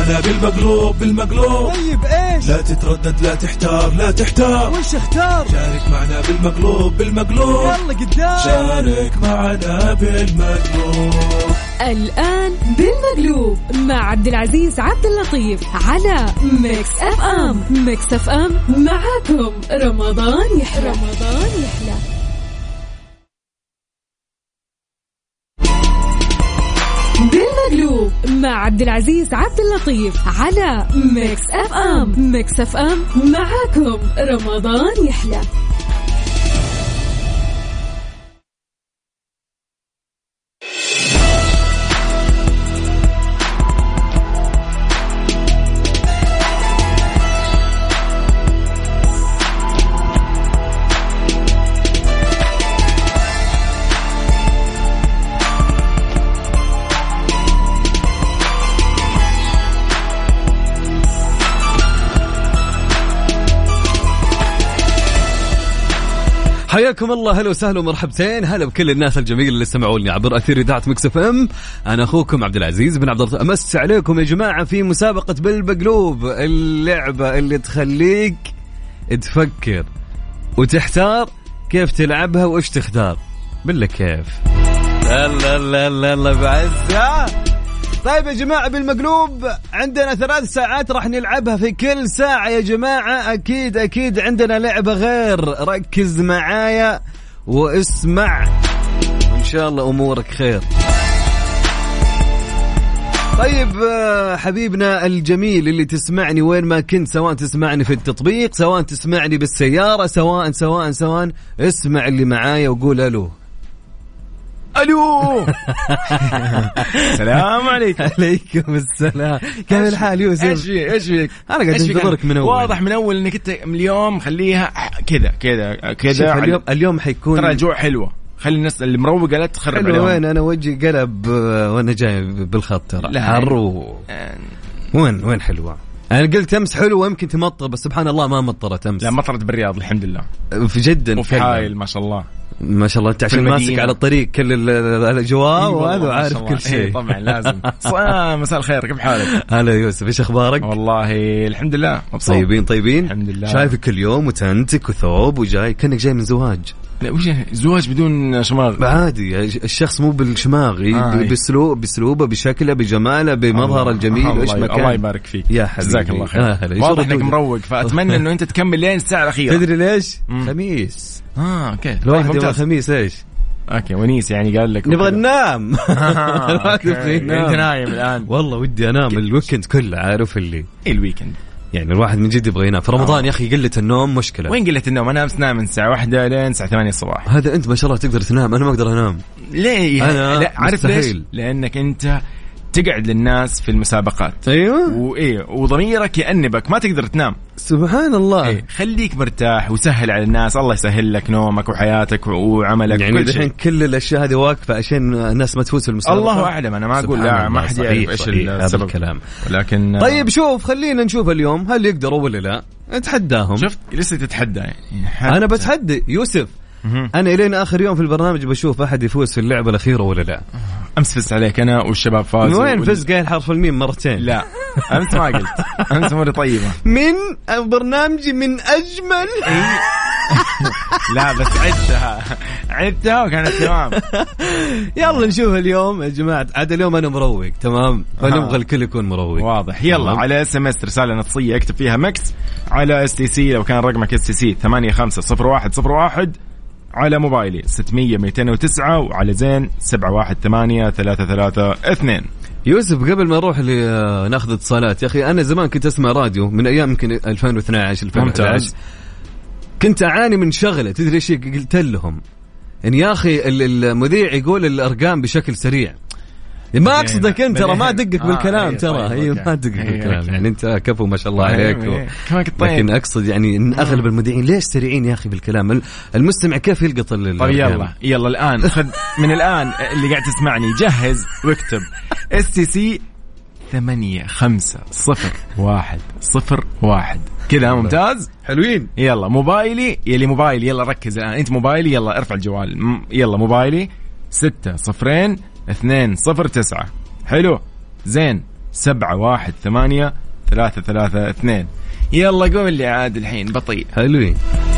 معنا بالمقلوب طيب ايش؟ لا تتردد لا تحتار وش اختار؟ شارك معنا بالمقلوب يلا قدام شارك معنا بالمقلوب. الآن بالمقلوب مع عبد العزيز عبد اللطيف على ميكس اف ام. ميكس اف ام معاكم رمضان يحلى. بالمقلوب مع عبد العزيز عبد اللطيف على ميكس اف ام. ميكس اف ام معاكم رمضان يحلى. حياكم الله، هلا وسهلا ومرحبتين، هلا بكل الناس الجميله اللي سمعوني عبر اثير اذاعه ميكس اف ام. انا اخوكم عبد العزيز بن عبد اللطيف، امس عليكم يا جماعه في مسابقه بالمقلوب، اللعبه اللي تخليك تفكر وتحتار كيف تلعبها وايش تختار. بالله كيف لا بعزها. طيب يا جماعة بالمقلوب عندنا 3 ساعات راح نلعبها. في كل ساعة يا جماعة أكيد عندنا لعبة غير. ركز معايا واسمع وإن شاء الله أمورك خير. طيب حبيبنا الجميل اللي تسمعني وين ما كنت، سواء تسمعني في التطبيق، سواء تسمعني بالسيارة، سواء اسمع اللي معايا وقول ألو. السلام عليكم. عليكم السلام. كيف الحال يوسف؟ ايش فيك؟ انا قاعد انتظرك من اول. واضح من اول انك انت اليوم خليها كذا. اليوم حيكون ترى الجوع حلوه، خلي الناس اللي مروقه لا تخرب عليهم. وين انا وجهي قلب وانا جاي بالخط ترى حر وين حلوه. انا قلت امس حلوه يمكن تمطر، بس سبحان الله ما مطرت امس. لا مطرت بالرياض الحمد لله في جدة وفي حايل ما شاء الله. ما شاء الله انت عشان ماسك على الطريق كل الاجواء وهذا عارف كل شيء. طبعا لازم. مساء الخير، كيف حالك؟ هلا يوسف، ايش اخبارك؟ والله الحمد لله مبسوط. طيبين الحمد لله. شايفك كل يوم وتنتك وثوب وجاي كأنك جاي من زواج. لا وش زواج بدون شماغ؟ عادي الشخص مو بالشماغ، باسلوبه بشكله بجماله بمظهر الجميل وايش مكان. الله يبارك فيك يا حبيبي، جزاك الله خير. واضح انك مروق، فاتمنى انه انت تكمل لين الساعه الاخيره. تدري ليش؟ خميس. اوكي. الواحد يوم الخميس ايش؟ اوكي ونيس يعني قال لك نبغى ننام. انت نايم الان؟ والله ودي انام الويكند كله، عارف اللي الويكند يعني الواحد من جد يبغى ينام. في رمضان يا أخي قلة النوم مشكلة. وين قلة النوم؟ أنا أمس نام من الساعة 1 لين الساعة 8 الصباح. هذا أنت ما شاء الله تقدر تنام، أنا ما أقدر أنام. ليه؟ لا عارف ليش؟ لأنك أنت تقعد للناس في المسابقات. أيوة. وضميرك يأنبك ما تقدر تنام. سبحان الله. خليك مرتاح وسهل على الناس، الله يسهل لك نومك وحياتك وعملك. يعني الحين كل الأشياء هذه واقفة عشان الناس ما تفوز في المسابقة. الله أعلم، أنا ما أقول لا، ما حد يعرف إيش السبب الكلام. لكن طيب شوف، خلينا نشوف اليوم هل يقدروا ولا لا. اتحداهم. شفت لسه تتحدى يعني. أنا بتحدي يوسف. أنا إلين آخر يوم في البرنامج بشوف أحد يفوز في اللعبة الأخيرة ولا لا. أمس فزت عليك أنا والشباب فازوا. وين فز؟ قايل حرف الميم مرتين. لا أمس ما قلت. أمس أموري طيبة. من برنامجي من أجمل. لا بس عدتها وكانت تمام. يلا نشوف اليوم يا جماعة. عاد اليوم أنا مروق تمام، فنبغى الكل يكون مروق. واضح. يلا على SMS رسالة نصية اكتب فيها مكس على STC لو كان رقمك STC 850101 على موبايلي 600-209 وعلى زين 718-332. يوسف قبل ما نروح ناخذ اتصالات، يا أخي أنا زمان كنت أسمع راديو من أيام يمكن 2012-2011. كنت أعاني من شغلة، تدري إيش قلت لهم؟ إن يا أخي المذيع يقول الأرقام بشكل سريع. ما أقصدك أنت ترى، ما دقك بالكلام ترى، هي ما دقك بالكلام يعني أنت كفو ما شاء الله عليك. لكن أقصد يعني إن أغلب المذيعين ليش سريعين يا أخي بالكلام؟ المستمع كيف يلقط طيب يلا الآن خذ من الآن اللي قاعد تسمعني جهز واكتب STC 850101 كذا. ممتاز حلوين. يلا موبايلي يلا ركز الآن، أنت موبايلي يلا ارفع الجوال. يلا موبايلي 60209. حلو زين 718-332. يلا قول لي عاد الحين بطيء. حلوين.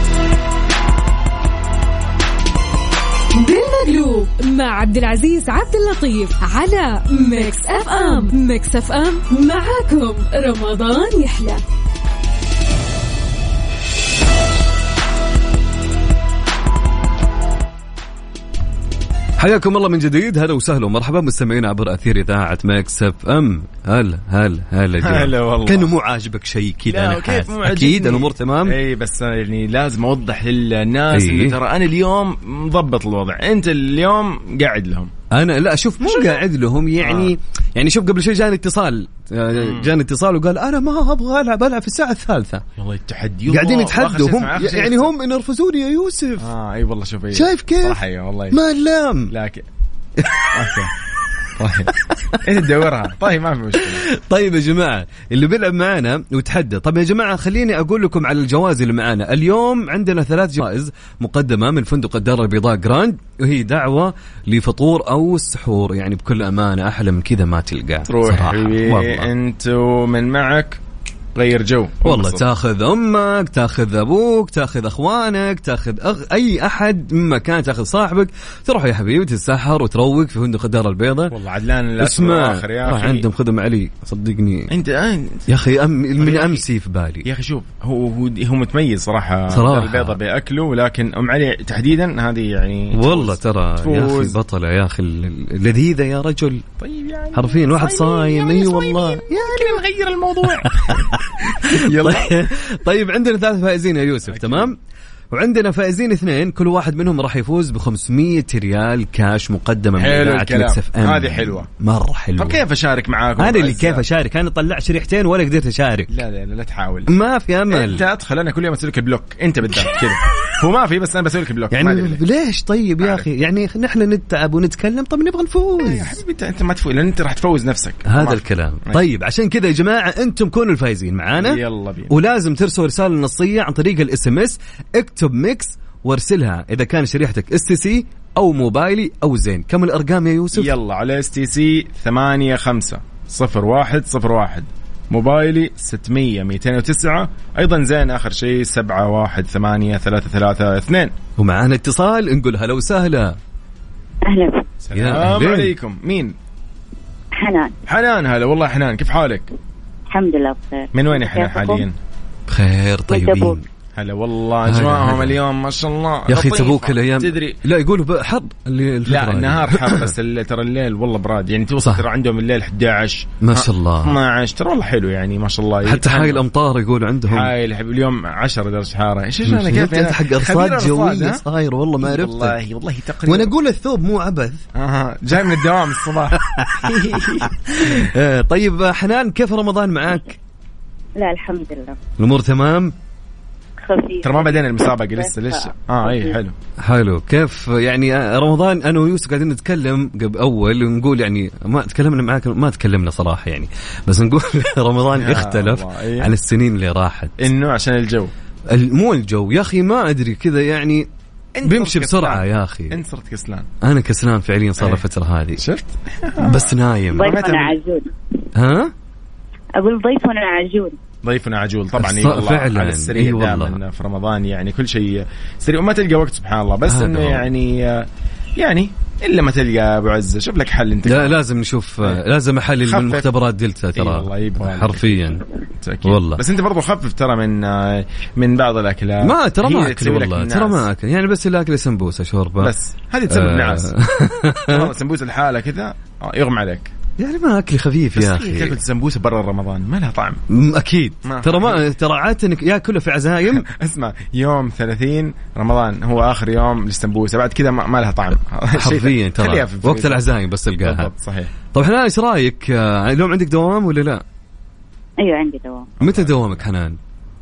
بالمقلوب مع عبد العزيز عبد اللطيف على ميكس اف ام. ميكس اف ام معاكم رمضان يحلى. حياكم الله من جديد. هلا وسهلا ومرحبا مستمعين عبر أثير إذاعة ميكس اف ام. هلا والله. كأنه مو عاجبك شيء كذا. أنا حاسس أكيد الأمور تمام. اي بس يعني لازم أوضح للناس إنه ترى أنا اليوم مضبط الوضع، أنت اليوم قاعد لهم. أنا لا شوف مو قاعد لهم يعني يعني شوف قبل شوي جاني اتصال وقال أنا ما أبغى ألعب في الساعة 3. والله التحدي قاعدين يتحدوا هم يعني هم ينرفزوني يا يوسف. اي والله شوف شايف كيف صحيح والله ما اللام لكن اوكي طيب ايه تدورها. طيب ما في مشكله. طيب يا جماعه اللي بيلعب معنا ويتحدى. طب يا جماعه خليني اقول لكم على الجوائز اللي معانا اليوم. عندنا 3 جوائز مقدمه من فندق الدار البيضاء جراند، وهي دعوه لفطور او السحور. يعني بكل امانه احلى من كذا ما تلقى تروح انتو من معك غير جو والله. تاخذ امك، تاخذ ابوك، تاخذ اخوانك، تاخذ اي احد من مكان، تاخذ صاحبك، تروح يا حبيبي تتسحر وتروق في فندق الدار البيضاء. والله عدلان الاسماء يا اخي عندهم خدم علي صدقني. انت يا اخي من امسي في بالي يا اخي. شوف هو متميز صراحه البيضاء باكله، ولكن ام علي تحديدا هذه يعني والله ترى يا اخي بطله يا اخي لذيذه يا رجل. طيب يعني حرفيا واحد صايم. اي والله يعني نغير الموضوع. طيب عندنا 3 فائزين يا يوسف. تمام. وعندنا فائزين 2 كل واحد منهم راح يفوز ب500 ريال كاش مقدمة من إذاعة ميكس اف ام. هذه حلوة مرة حلوة. طب كيف أشارك معاكم؟ هذا اللي كيف أشارك. أنا طلع شريحتين ولا قدرت أشارك. لا تحاول. ما في أمل. أنت أدخل أنا كل يوم أسوي لك بلوك. أنت بالذات كذا. هو ما في بس أنا بسوي لك بلوك. يعني ليش طيب يا أخي يعني نحن نتعب ونتكلم. طب نبغى نفوز يا حبيبي. أنت ما تفوز لأن أنت راح تفوز نفسك. هذا الكلام. طيب عشان كذا يا جماعة أنتم كونوا الفائزين معانا. يلا بينا. ولازم ترسلوا رسالة نصية عن طريق SMS. اكتب ميكس وارسلها إذا كان شريحتك STC أو موبايلي أو زين. كم الأرقام يا يوسف؟ يلا على STC 850101، موبايلي 600-209، أيضا زين آخر شيء 718-332. ومعنا اتصال نقول هلا وسهلا. أهلا. السلام عليكم. مين؟ حنان. هلا والله حنان، كيف حالك؟ الحمد لله بخير. من وين حنان حاليا؟ بخير طيبين. هلا والله أجواءهم اليوم ما شاء الله يا أخي. تبوك الأيام تدري لا يقولوا حر لا النهار حر بس ترى الليل والله براد. يعني توصل ترى عندهم الليل 11 ما شاء الله 12 ترى والله حلو يعني ما شاء الله. حتى حايل الأمطار يقولوا عندهم حايل اليوم 10 درجة حرارة. ايش انا كيف انت حق ارصاد جوية صاير والله ما عرفت والله تقريبا. وانا اقول الثوب مو عبث جاي من الدوام الصباح. طيب حنان كيف رمضان معاك؟ لا الحمد لله الامور تمام. ترى ما بدينا المسابقة لسه ليش؟ اي حلو. كيف يعني رمضان انا ويوسف قاعدين نتكلم قبل اول ونقول يعني ما تكلمنا معاك ما تكلمنا صراحة يعني بس نقول رمضان اختلف عن السنين اللي راحت. انه عشان الجو مو الجو يا اخي ما ادري كذا يعني بيمشي بسرعة يا أخي. أنت صرت كسلان. أنا كسلان فعليا صار الفترة هذه. شفت؟ بس نايم. ضيفنا عجول. ها؟ أقول ضيفنا عجول طبعا. فعلا على السريع دائما في رمضان يعني كل شيء سريع وما تلقى وقت سبحان الله. بس إنه يعني إلا ما تلقى أبو عزة شوف لك حل أنت. لا لازم نشوف لازم أحلل من مختبرات دلتا ترى حرفيا والله. بس أنت برضو خفف ترى من بعض الأكلات. ما ترى ما أكل والله ترى ما أكل يعني بس الأكل سمبوسة شوربة بس هذه تسبب نعاس. سمبوسة الحالة كذا يغم عليك يعني ما أكل خفيف يا أخي. تاكل سمبوسة برا رمضان ما لها طعم أكيد. ترى عادة إنك يأكله في عزايم. اسمع يوم 30 رمضان هو آخر يوم للسمبوسة بعد كذا ما لها طعم حرفيا ترى وقت العزايم بس تلقاها. صحيح. طب حنان إيش رأيك اليوم عندك دوام ولا لا؟ أيوة عندي دوام. متى دوامك حنان؟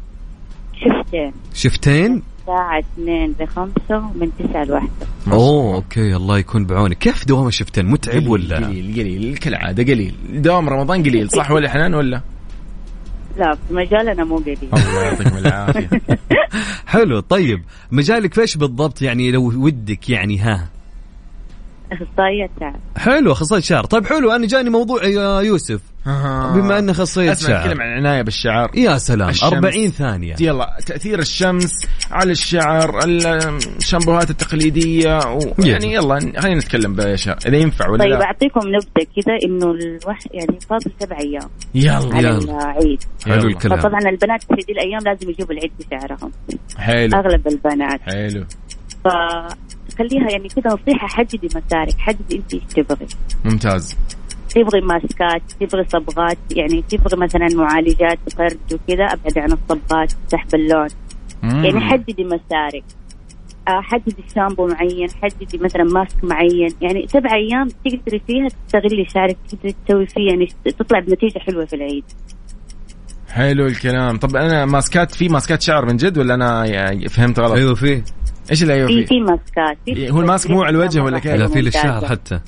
شفتين الساعة 2 ل5 ومن 9 ل1. أوكي الله يكون بعونك. كيف دوام الشفتين متعب ولا؟ قليل كالعادة قليل. دوام رمضان قليل صح ولا حنان ولا؟ لا في مجالنا مو قليل. الله يعطيكم العافية. حلو. طيب مجالك فيش بالضبط يعني لو ودك يعني أخصائية شعر. حلو أخصائية شعر. طيب حلو. أنا جاني موضوع يا يوسف بما أنه خصيت شعر نتكلم عن العناية بالشعر. يا سلام، الشمس. 40 ثانية. يلا، تأثير الشمس على الشعر، الشامبوهات التقليدية يعني يلا خلينا نتكلم بأشياء إذا ينفع ولا طيب لا. أعطيكم نبذة كذا إنه يعني فاضل 7 أيام يلا على يلا. العيد. حلو الكلام. فطبعا البنات في هذه الأيام لازم يجيبوا العيد بشعرهم، حلو. أغلب البنات. حلو. فخليها يعني كذا نصيحة، حددي مسارك، حددي أنت إيش تبغي. ممتاز. تبغي ماسكات، تبغي صبغات، يعني تبغي مثلا معالجات فرد وكذا، أبعد عن الصبغات، سحب اللون. يعني حددي مسارك، حددي شامبو معين، حددي مثلا ماسك معين. يعني 7 أيام تقدري فيها تستغلي شعرك، تقدري تسوي فيه يعني تطلع بنتيجة حلوة في العيد. حلو الكلام. طب أنا ماسكات، في ماسكات شعر من جد ولا أنا يعني فهمت غلط؟ أيوة فيه. إيش اللي أيوة فيه؟ في ماسكات. هو الماسك مو على الوجه ولا كيف؟ لا، في للشعر حتى.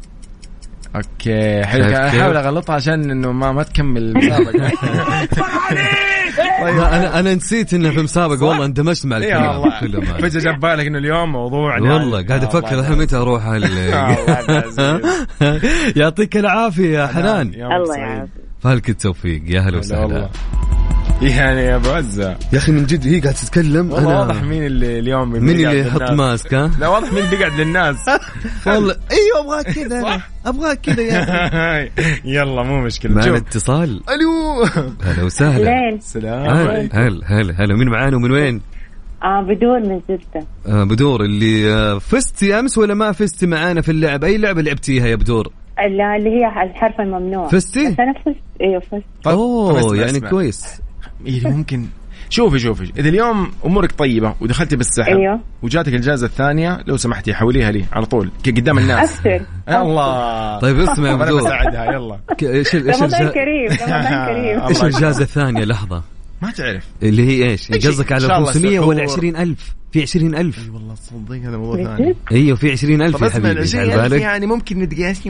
اوكي حلو. احاول اغلطها عشان انه ما تكمل المسابقه. طيب انا نسيت انه في مسابقه، والله اندمجت مع الكلام كله. فجاه جاب بالك انه اليوم موضوع والله قاعد افكر الحين متى اروح. يعطيك العافيه يا حنان. الله يعافيك. فالك التوفيق. يا هلا وسهلا. يعني يا بوزة يا اخي من جد هي قاعد تتكلم. انا واضح مين اللي اليوم مين اللي يحط ماسك. لا واضح مين بيقعد للناس. والله ايوه ابغاك كذا، ابغاك كذا يا يلا مو مشكله. معنا اتصال. الو هلا وسهلا. سلام. هلا مين معانا ومن وين؟ بدور من جدة. بدور اللي فزتي امس ولا ما فزتي معانا في اللعب؟ اي لعبه لعبتيها يا بدور؟ اللي هي الحرف الممنوع. فزتي؟ بس انا فزت. ايوه فزت. اوه يعني كويس. ممكن شوفي إذا اليوم أمورك طيبة ودخلتي بالسحب وجاتك الجائزة الثانية، لو سمحتي حوليها لي على طول قدام الناس. أبشر. الله. طيب اسمع يا بدور. أنا بساعدها يلا. إيش رمضان كريم. إيش الجائزة الثانية؟ لحظة. ما تعرف اللي هي إيش؟ قصدك على 500 ولا 20,000؟ في 20,000. اي والله تصدق هذا موضوع ثاني. ايوه في 20,000 يا حبيبي. يعني ممكن نتقاسم.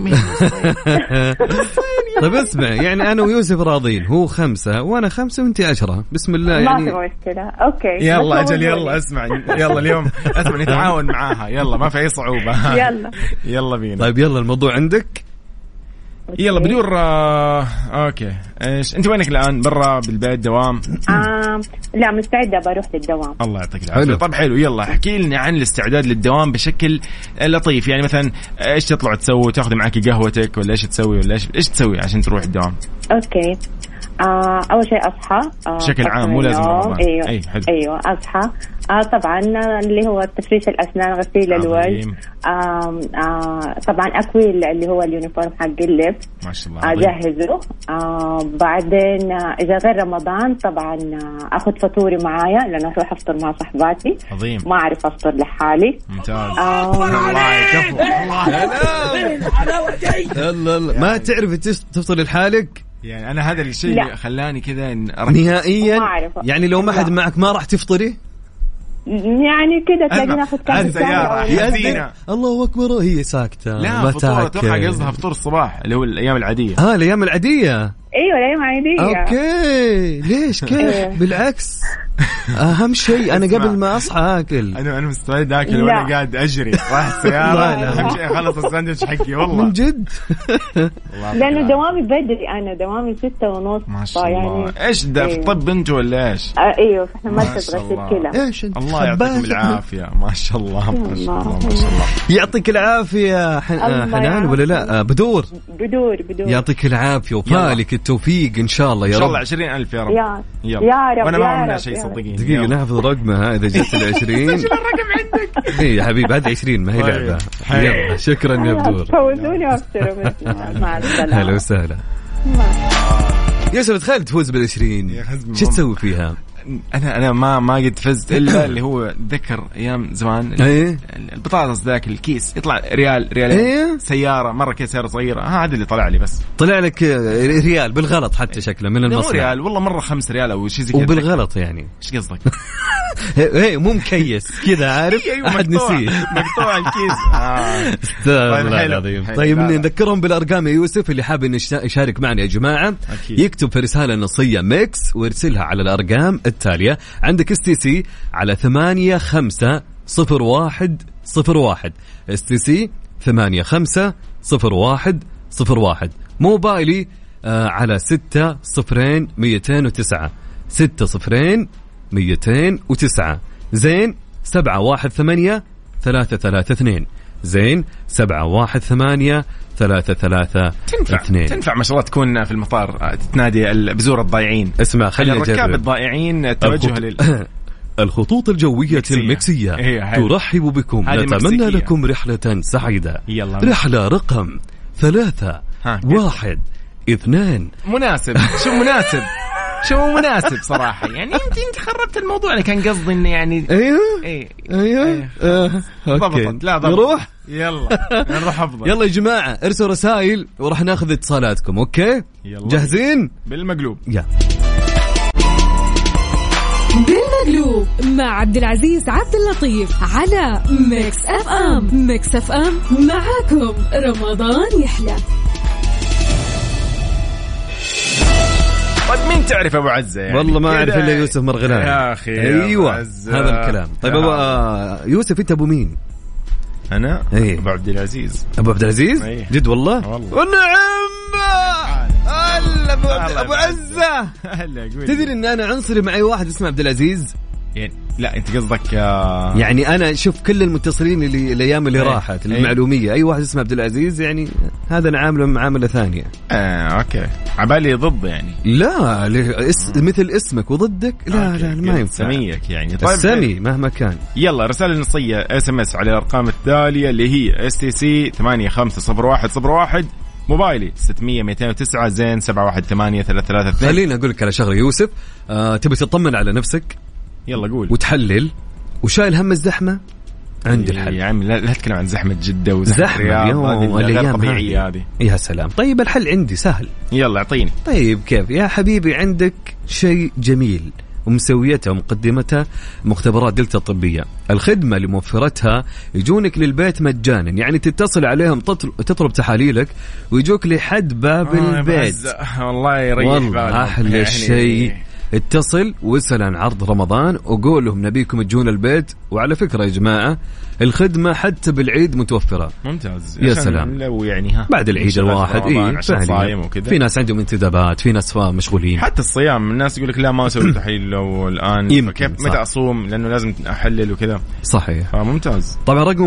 طيب اسمع، يعني انا ويوسف راضين، هو 5 وانا 5 وانت 10. بسم الله يعني. ما في مشكلة. اوكي يلا اجل يلا اسمع يلا اليوم اسمع نتعاون معاها يلا ما في اي صعوبة. يلا بينا. طيب يلا الموضوع عندك. يلا بدور. اوكي ايش انت وينك الان؟ برا بالبيت دوام؟ لا مستعدة بروح للدوام. الله يعطيك العافية. طب حلو يلا احكي لنا عن الاستعداد للدوام بشكل لطيف. يعني مثلا ايش تطلع تسوي؟ تاخذي معك قهوتك ولا ايش تسوي ولا ايش تسوي عشان تروح الدوام؟ اوكي اول شيء اصحى بشكل عام مو لازم رمضان. ايوه اصحى طبعا اللي هو تفريش الاسنان، غسيل الوجه، طبعا اكوي اللي هو اليونيفورم حق اللبس ما شاء الله اجهزه. بعدين اذا غير رمضان طبعا اخذ فطوري معايا لانه اروح افطر مع صحباتي. عظيم. ما اعرف افطر لحالي. ممتاز. الله يكفو. الله ما تعرف تفطر لحالك. يعني انا هذا الشيء اللي خلاني كذا نهائيا. يعني لو ما حد معك ما راح تفطري؟ يعني كده تلاقي ناخذ كاسة. الله اكبر هي ساكته. لا فطور اتوقع قصدها فطور الصباح اللي هو الايام العاديه. الايام العاديه. ايوه الايام العاديه. اوكي ليش كيف؟ بالعكس اهم شيء انا قبل ما اصحى اكل. انا مستعد اكل وانا قاعد اجري راح السياره. اهم شيء اخلص الساندويتش حقي والله من جد. لانه دوامي بدري، انا دوامي 6:30. ما شاء الله. ايش ده في طب انت ولا ايش؟ ايوه احنا مركز غسيل كلى. ايش الله يعطيكم العافيه. ما شاء الله ما شاء الله ما شاء الله. يعطيك العافيه حنان ولا لا؟ بدور يعطيك العافيه وفالك التوفيق ان شاء الله يا رب. ان شاء الله 20,000 يا رب. يا رب. وانا ما عملنا شيء صدقيني. دقيقه نحفظ رقمها اذا جت 20. ايش الرقم عندك؟ ايه يا حبيبي هذا 20 ما هي لعبه. يلا شكرا يا بدور. فوزوني وابشروا. مع السلامه. هلا وسهلا. يوسف تخيل تفوز بال20 شو تسوي فيها؟ انا ما قد فزت الا اللي هو ذكر ايام زمان. البطاطس ذاك الكيس يطلع ريالين. سياره مره كيس سياره صغيره. هذا اللي طلع لي. بس طلع لك ريال بالغلط حتى شكله من المصنع. ريال والله مره 5 ريال او شيء زي كذا. وبالغلط يعني ايش قصدك؟ مو مكيس كذا عارف. احد نسيه مقطوع الكيس. والله العظيم. طيب نذكرهم بالارقام يا يوسف اللي حاب انه يشارك معنا يا جماعه. يكتب في رساله نصيه ميكس ويرسلها على الارقام التالية. عندك STC على 850101 STC 850101. موبايلي على 60209 60209 زين 718-332 زين 718-332. تنفع ما شاء الله تكون في المطار تنادي البزور الضايعين. اسمع خلينا الركاب الضائعين التوجه الخطوط الجوية المكسية ترحب بكم. نتمنى لكم رحلة سعيدة. رحلة رقم 312. مناسب. شو مناسب صراحة يعني. انت خربت الموضوع. انا كان قصدي انه يعني ايوه ضبطت. لا نروح يلا نروح افضل. يلا يا جماعة ارسلوا رسائل وراح ناخذ اتصالاتكم. اوكي جاهزين؟ بالمقلوب بالمقلوب مع عبد العزيز عبد اللطيف على ميكس اف ام. ميكس اف ام معاكم رمضان يحلى. طيب مين تعرف أبو عزة يعني؟ والله ما أعرف إلا يوسف مرغلان يا أخي. أيوة هذا الكلام. طيب يوسف أنت أبو مين؟ أنا أبو عبد العزيز. أبو عبد العزيز؟ جد والله؟ والنعم. أبو عزة. تدري إن أنا عنصري مع أي واحد اسمه عبد العزيز؟ يعني لا أنت قصدك يعني أنا شوف كل المتصلين اللي الأيام اللي راحت المعلومية أي واحد اسمه عبد العزيز يعني هذا نعامله معاملة ثانية. أوكي عبالي ضد يعني. لا مثل اسمك وضدك لا ما ينفع. سميك يعني. طيب السمي مهما كان. يلا رسالة نصية SMS على الأرقام التالية اللي هي STC 850101 موبايلي 600-209 زين 718-332. خليني أقول لك على شغلة يوسف. تبي تطمن على نفسك يلا قول. وتحلل وشايل هم الزحمة عند الحل. يا عم لا تتكلم عن زحمة جدة وزحمة الرياض غير طبيعية هذه. يا سلام. طيب الحل عندي سهل. يلا اعطيني. طيب كيف يا حبيبي؟ عندك شيء جميل ومسويته ومقدمته مختبرات دلتا الطبية. الخدمة اللي موفرتها يجونك للبيت مجانا يعني تتصل عليهم تطلب تحاليلك ويجوك لحد باب البيت. والله يريح والله أحلى يعني شيء. اتصل واسأل عن عرض رمضان وقول لهم نبيكم تجون البيت. وعلى فكرة يا جماعة الخدمة حتى بالعيد متوفرة. ممتاز. يا سلام. لو يعني بعد العيد الواحد في ناس عندهم انتدابات في ناس مشغولين. حتى الصيام الناس يقول لك لا ما أسوي تحليل لو الآن كيف متى أصوم لأنه لازم أحلل وكذا. صحيح. ممتاز. طبعا رقم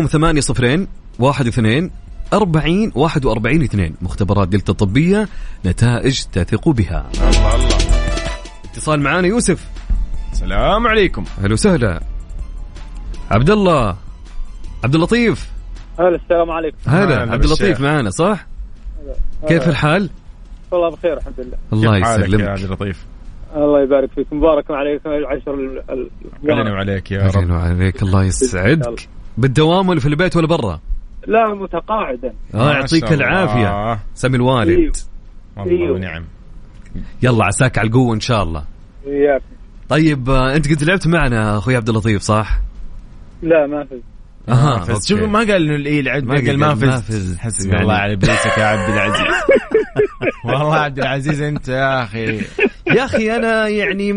80-12-41-2 مختبرات دلتا الطبية نتائج تثق بها. الله اتصال معانا يوسف. السلام عليكم. هلا وسهلا. عبد الله عبد اللطيف. هلا السلام عليكم. هلا عبد اللطيف معانا صح؟ كيف الحال؟ والله بخير الحمد لله. الله يسلمك يا عبد اللطيف. الله يبارك فيك. مبارك عليكم العشر. علينا وعليك يا رب. علينا وعليك. الله يسعدك. بالدوام ولا في البيت ولا برا؟ لا متقاعدا. يعطيك العافية. سمي الوالد. والله ونعم. يلا عساك على القوة إن شاء الله. إياك. طيب أنت قد لعبت معنا أخوي عبد اللطيف صح؟ لا ما فز. شوف ما قال إنه الإيه لعب قال ما فز. حسبي الله على إبليسك يا عبد العزيز. والله عبد العزيز أنت يا أخي أنا يعني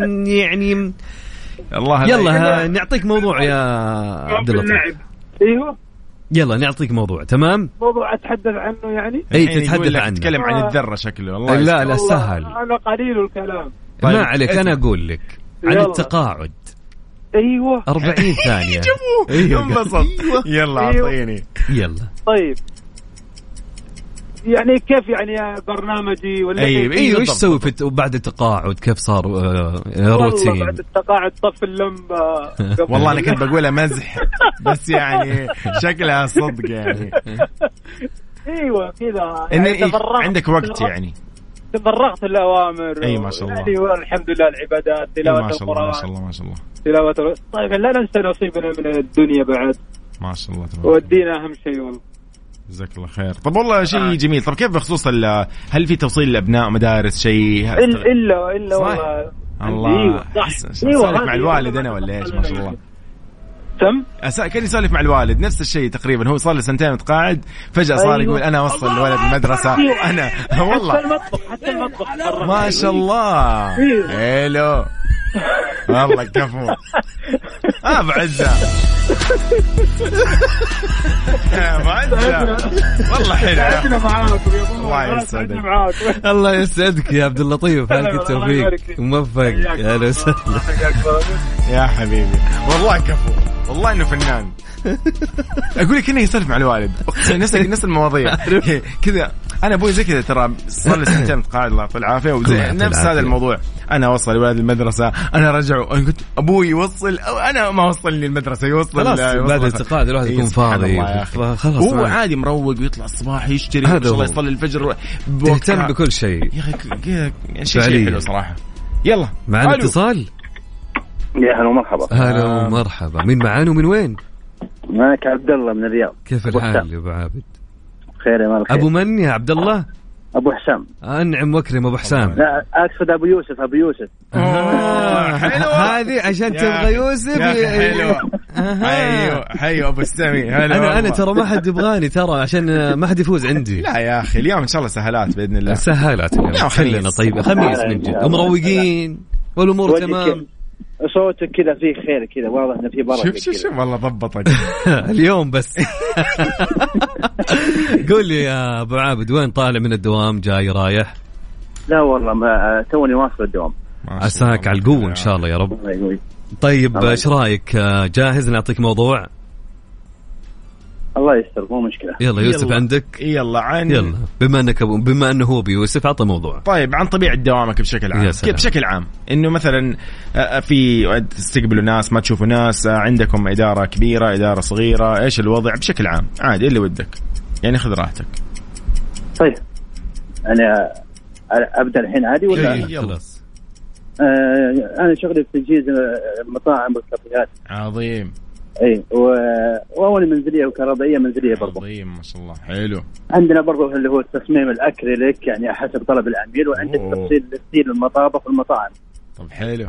الله. يلا نعطيك موضوع يا عبد اللطيف. أيوه يلا نعطيك موضوع. تمام. موضوع أتحدث عنه يعني. تتحدث عنه. تتكلم عن الذرة شكله. والله لا سهل. أنا قليل الكلام. طيب. ما عليك أنا أقول لك عن التقاعد. أيوة 40 ثانية. انبسط. يلا أعطيني. يلا. طيب يعني كيف يعني برنامجي ولا ايوه ايش تسوي بعد التقاعد؟ كيف صار روتين؟ بعد التقاعد طف اللمبه. والله انا كنت بقولها مزح بس يعني شكلها صدق يعني. ايوه كذا يعني عندك وقت يعني تفرغت الأوامر. اي ما شاء الله. يعني والحمد لله العبادات تلاوة القرآن. ما شاء الله ما شاء الله. تلاوة. طيب لا ننسى نصيبنا من الدنيا بعد. ما شاء الله. ودينا أهم شيء والله. جزاك الله خير. طب والله شيء جميل. طب كيف بخصوص هل في توصيل الأبناء مدارس شيء؟ إلا والله. الله. سالف مع الوالد أنا ولا إيش؟ ما شاء الله. كان يسولف مع الوالد نفس الشيء تقريبا. هو صار له 2 متقاعد فجأة صار يقول أنا أوصل الولد المدرسة. أنا والله حتى المطبخ ما شاء الله. هلو والله كفو. بعزة والله حلو معاكم يا ابو. الله يسعدك. الله يسعدك يا عبد اللطيف، فالك التوفيق موفق. اهلا وسهلا يا حبيبي، والله كفو، والله انه فنان. اقول لك انه يسولف مع الوالد نفس المواضيع كذا. انا ابوي زي كذا ترى، صار لي سنتين متقاعد الله يعطيه العافيه، وزي نفس هذا الموضوع. انا اوصل الولد المدرسه، انا رجعه، انا قلت ابوي يوصل، انا ما وصلني المدرسه، يوصل خلاص. بعد التقاعد الواحد يكون فاضي، خلاص هو عادي مروق ويطلع الصباح يشتري ان شاء الله، يصلي الفجر، يهتم بكل شيء يا اخي. شيء حلو صراحه. يلا معنا اتصال. يا هلا ومرحبا. هلا ومرحبا. مين معانا ومن وين؟ معك عبد الله من الرياض. كيف الحال يا ابو عابد؟ خير يا مالك. ابو من يا عبد الله؟ ابو حسام. انعم واكرم ابو حسام. لا اقصد ابو يوسف. ابو يوسف. هذه عشان تبغى يوسف. ايوه حيو ابو السامي. انا ترى ما حد يبغاني ترى، عشان ما حد يفوز عندي. لا يا اخي اليوم ان شاء الله سهلات باذن الله. سهلات اليوم خلينا طيب. خميس من جد ومروقين والامور تمام. صوتك كذا فيه خير كذا، واضح انه في بركه. شوف والله ضبطك اليوم بس. قول لي يا ابو عابد، وين طالع من الدوام؟ جاي رايح؟ لا والله ما توني واصل الدوام. عساك على القوه ان شاء الله يا رب. طيب ايش رايك؟ جاهز نعطيك موضوع؟ الله يستر مو مشكله. يلا يوسف عندك. يلا بما انه هو بيوسف عطى موضوع. طيب عن طبيعه دوامك بشكل عام. كيف بشكل عام انه مثلا في تستقبلوا ناس، ما تشوفوا ناس، عندكم اداره كبيره، اداره صغيره، ايش الوضع بشكل عام؟ عادي اللي ودك يعني، خذ راحتك. طيب انا ابدا الحين عادي ولا؟ خلاص. انا شغلي في تجهيز مطاعم والكافيهات. عظيم. اي واول منزليه وكهربائيه منزليه برضه. عظيم ما شاء الله. حلو. عندنا برضه اللي هو التصميم الاكريليك يعني حسب طلب العميل، وعندك تفصيل ستيل المطابخ والمطاعم. طب حلو.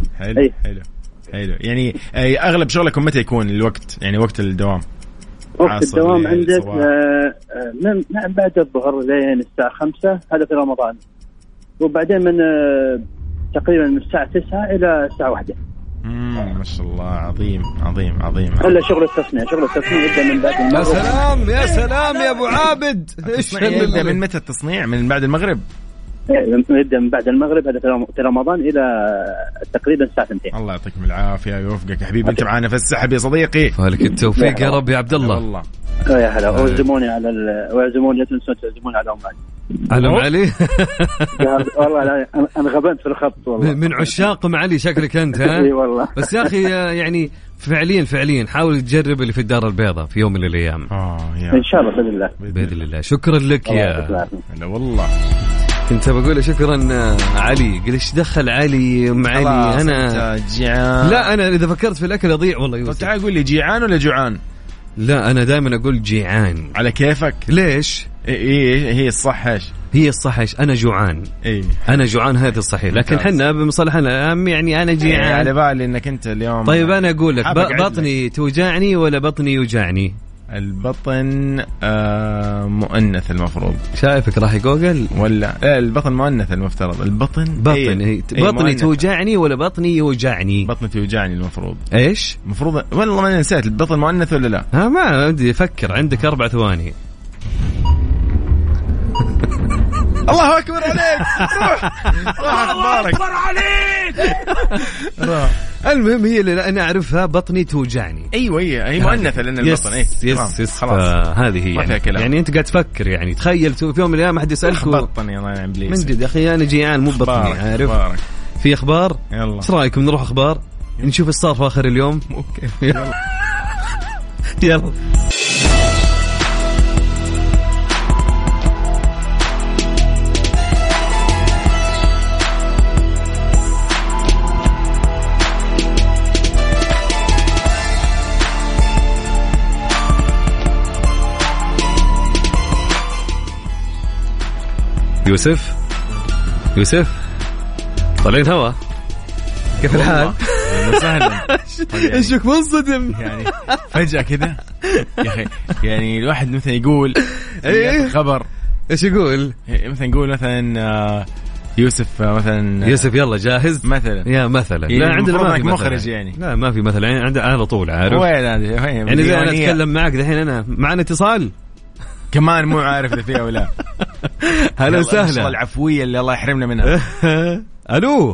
يعني اغلب شغلكم متى يكون الوقت؟ يعني وقت الدوام؟ وقت الدوام عندك من بعد الظهر لين الساعه 5، هذا في رمضان، وبعدين من تقريبا من الساعه 9 الى الساعه 1. ما شاء الله. عظيم. هلا شغل التصنيع يبدا من بعد المغرب. يا سلام يا ابو عابد. ايش يبدا من متى التصنيع؟ من بعد المغرب؟ يبدا من بعد المغرب، هذا في رمضان الى تقريبا الساعه 2. الله يعطيكم العافيه ويوفقك يا حبيبي. انت معانا في السحب يا صديقي. فالك التوفيق يا رب يا عبد الله. والله يا هلا. واعزموني لا تنسوا تعزموني على علي. علي والله انا غبنت في الخط والله. من عشاق علي شكلك انت. ها اي والله. بس يا اخي يعني فعليا حاول تجرب اللي في الدار البيضاء في يوم من الايام. ان شاء الله باذن الله. شكرا لك يا. لا والله كنت بقول شكرا علي. قل ايش دخل علي مع علي؟ انا جيعان. لا انا اذا فكرت في الاكل اضيع والله يوسف. طب تعال قول لي جيعان ولا جوعان؟ لا انا دائما اقول جيعان. على كيفك. ليش؟ إيه هي الصح ايش؟ هي الصح ايش؟ انا جوعان. انا جوعان هذا الصحيح، لكن حنا بمصطلحنا يعني انا جيعان. على بالي انك انت اليوم. طيب انا اقول لك بطني توجعني ولا بطني يوجعني؟ البطن مؤنث المفروض. شايفك راح يقوقل ولا البطن مؤنث المفترض. البطن بطني توجعني ولا بطني يوجعني؟ بطني توجعني المفروض. ايش المفروض؟ والله ما نسيت. البطن مؤنث ولا لا؟ ما بدي افكر. عندك 4 ثواني. الله اكبر عليك. روح الله اكبر عليك. المهم هي اللي انا اعرفها بطني توجعني. ايوه هي مؤنثه لان البطن يس خلاص. هذه هي يعني انت قاعد تفكر يعني تخيل في يوم من الايام احد يسالك بطني الله يعين ابليس من جد يا اخي انا جيعان مو بطني. عارف في اخبار. ايش رايكم نروح اخبار نشوف ايش صار في اخر اليوم؟ اوكي يلا. يوسف طالعين هوا. كيف الحال؟ سهلا. ايشك منصدم يعني فجأة كده يا اخي. يعني الواحد مثلا يقول ايه خبر. ايش يقول؟ مثلا يقول مثلا يوسف مثلا. يوسف يلا جاهز مثلا. يا مثلا لا عندنا ما في مخرج يعني. لا ما في مثلا يعني عندنا على طول عارف. وين هذه يعني زي انا اتكلم معك دحين انا معنا اتصال كمان مو عارف اذا فيها ولا. هلا وسهلا. العفويه اللي الله يحرمنا منها. الو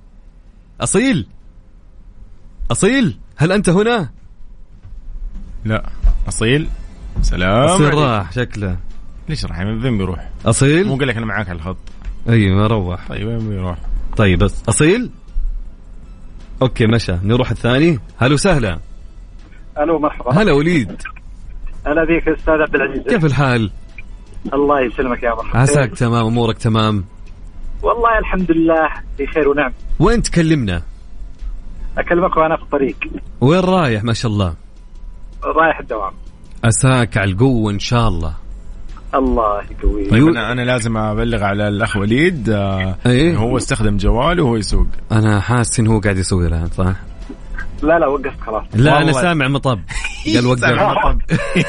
اصيل هل انت هنا؟ لا اصيل سلام. اصيل راح شكله. ليش راح من ذنب يروح؟ اصيل مو قال لك انا معاك على الخط. ايوه ما روح. طيب وين بيروح؟ طيب بس اصيل اوكي مشى. نروح الثاني. هلا وسهلا. الو مرحبا. هلا وليد. هلا بيك استاذ عبد العزيز. كيف الحال؟ الله يسلمك يا مرحبا. عساك تمام امورك تمام؟ والله الحمد لله بخير ونعم. وين تكلمنا؟ اكلمك وانا في الطريق. وين رايح؟ ما شاء الله رايح الدوام. عساك على القوه ان شاء الله. الله يقويك. طيب أنا لازم أبلغ على الأخ وليد. أيه؟ هو استخدم جواله وهو يسوق. أنا حاسس إنه هو قاعد يسوق الآن صح؟ لا وقفت خلاص. لا أنا سامع مطب. قال وقف مطب.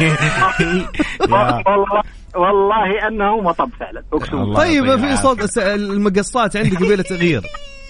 والله أنه مطب فعلا. طيب في صوت المقصات عندي قبيلة تغيير.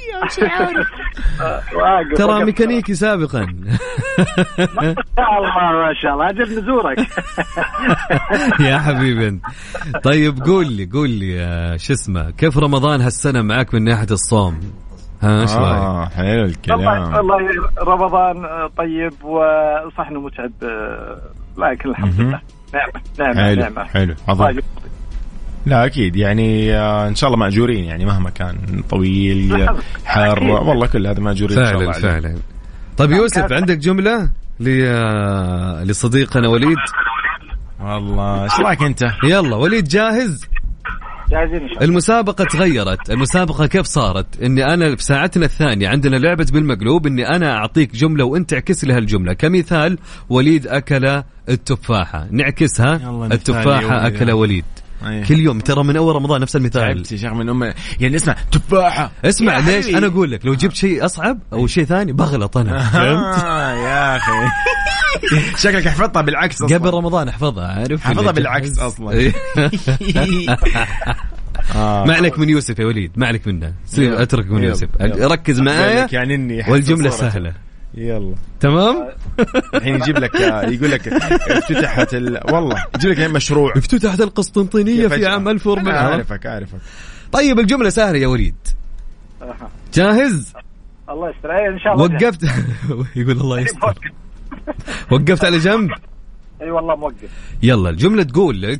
ترى ميكانيكي سابقا. ما شاء الله أجل نزورك. يا حبيبي. طيب قول لي شو اسمه كيف رمضان هالسنة معك من ناحية الصوم؟ ها ايش رايك؟ حلو الكلام. والله رمضان طيب وصح انه متعب لكن الحمد لله نعمة حلو عظيم. لا أكيد يعني إن شاء الله مأجورين يعني مهما كان طويل حار والله كل هذا مأجورين إن شاء الله. فعلا. طيب يوسف عندك جملة لصديقنا وليد؟ والله إيش رأيك أنت؟ يلا وليد جاهز؟ جاهزين. المسابقة تغيرت. المسابقة كيف صارت؟ إني أنا في ساعتنا الثانية عندنا لعبة بالمقلوب إني أنا أعطيك جملة وأنت تعكس لها الجملة. كمثال وليد أكل التفاحة نعكسها التفاحة أكل وليد. كل يوم ترى من أول رمضان نفس المثال. تعبت يا شيخ من أمي يعني اسمع تفاحة. اسمع ليش أنا أقول لك لو جبت شيء أصعب أو شيء ثاني بغلط أنا. فهمت؟ يا أخي شكلك حفظتها بالعكس أصلاً. قبل رمضان حفظها عارف. حفظها بالعكس أصلا. ما عليك من يوسف يا وليد ما عليك منه. أترك من يوسف. ركز معايا والجملة سهلة. يلا تمام. الحين يجيب لك يقول لك افتتحت والله يجيب لك مشروع افتتحت القسطنطينية في عام 1400. عارفك. طيب الجملة سهلة يا وليد. جاهز؟ الله يستر إن شاء الله. وقفت. يقول الله يستر. وقفت على جنب. اي والله موقف. يلا الجملة تقول لك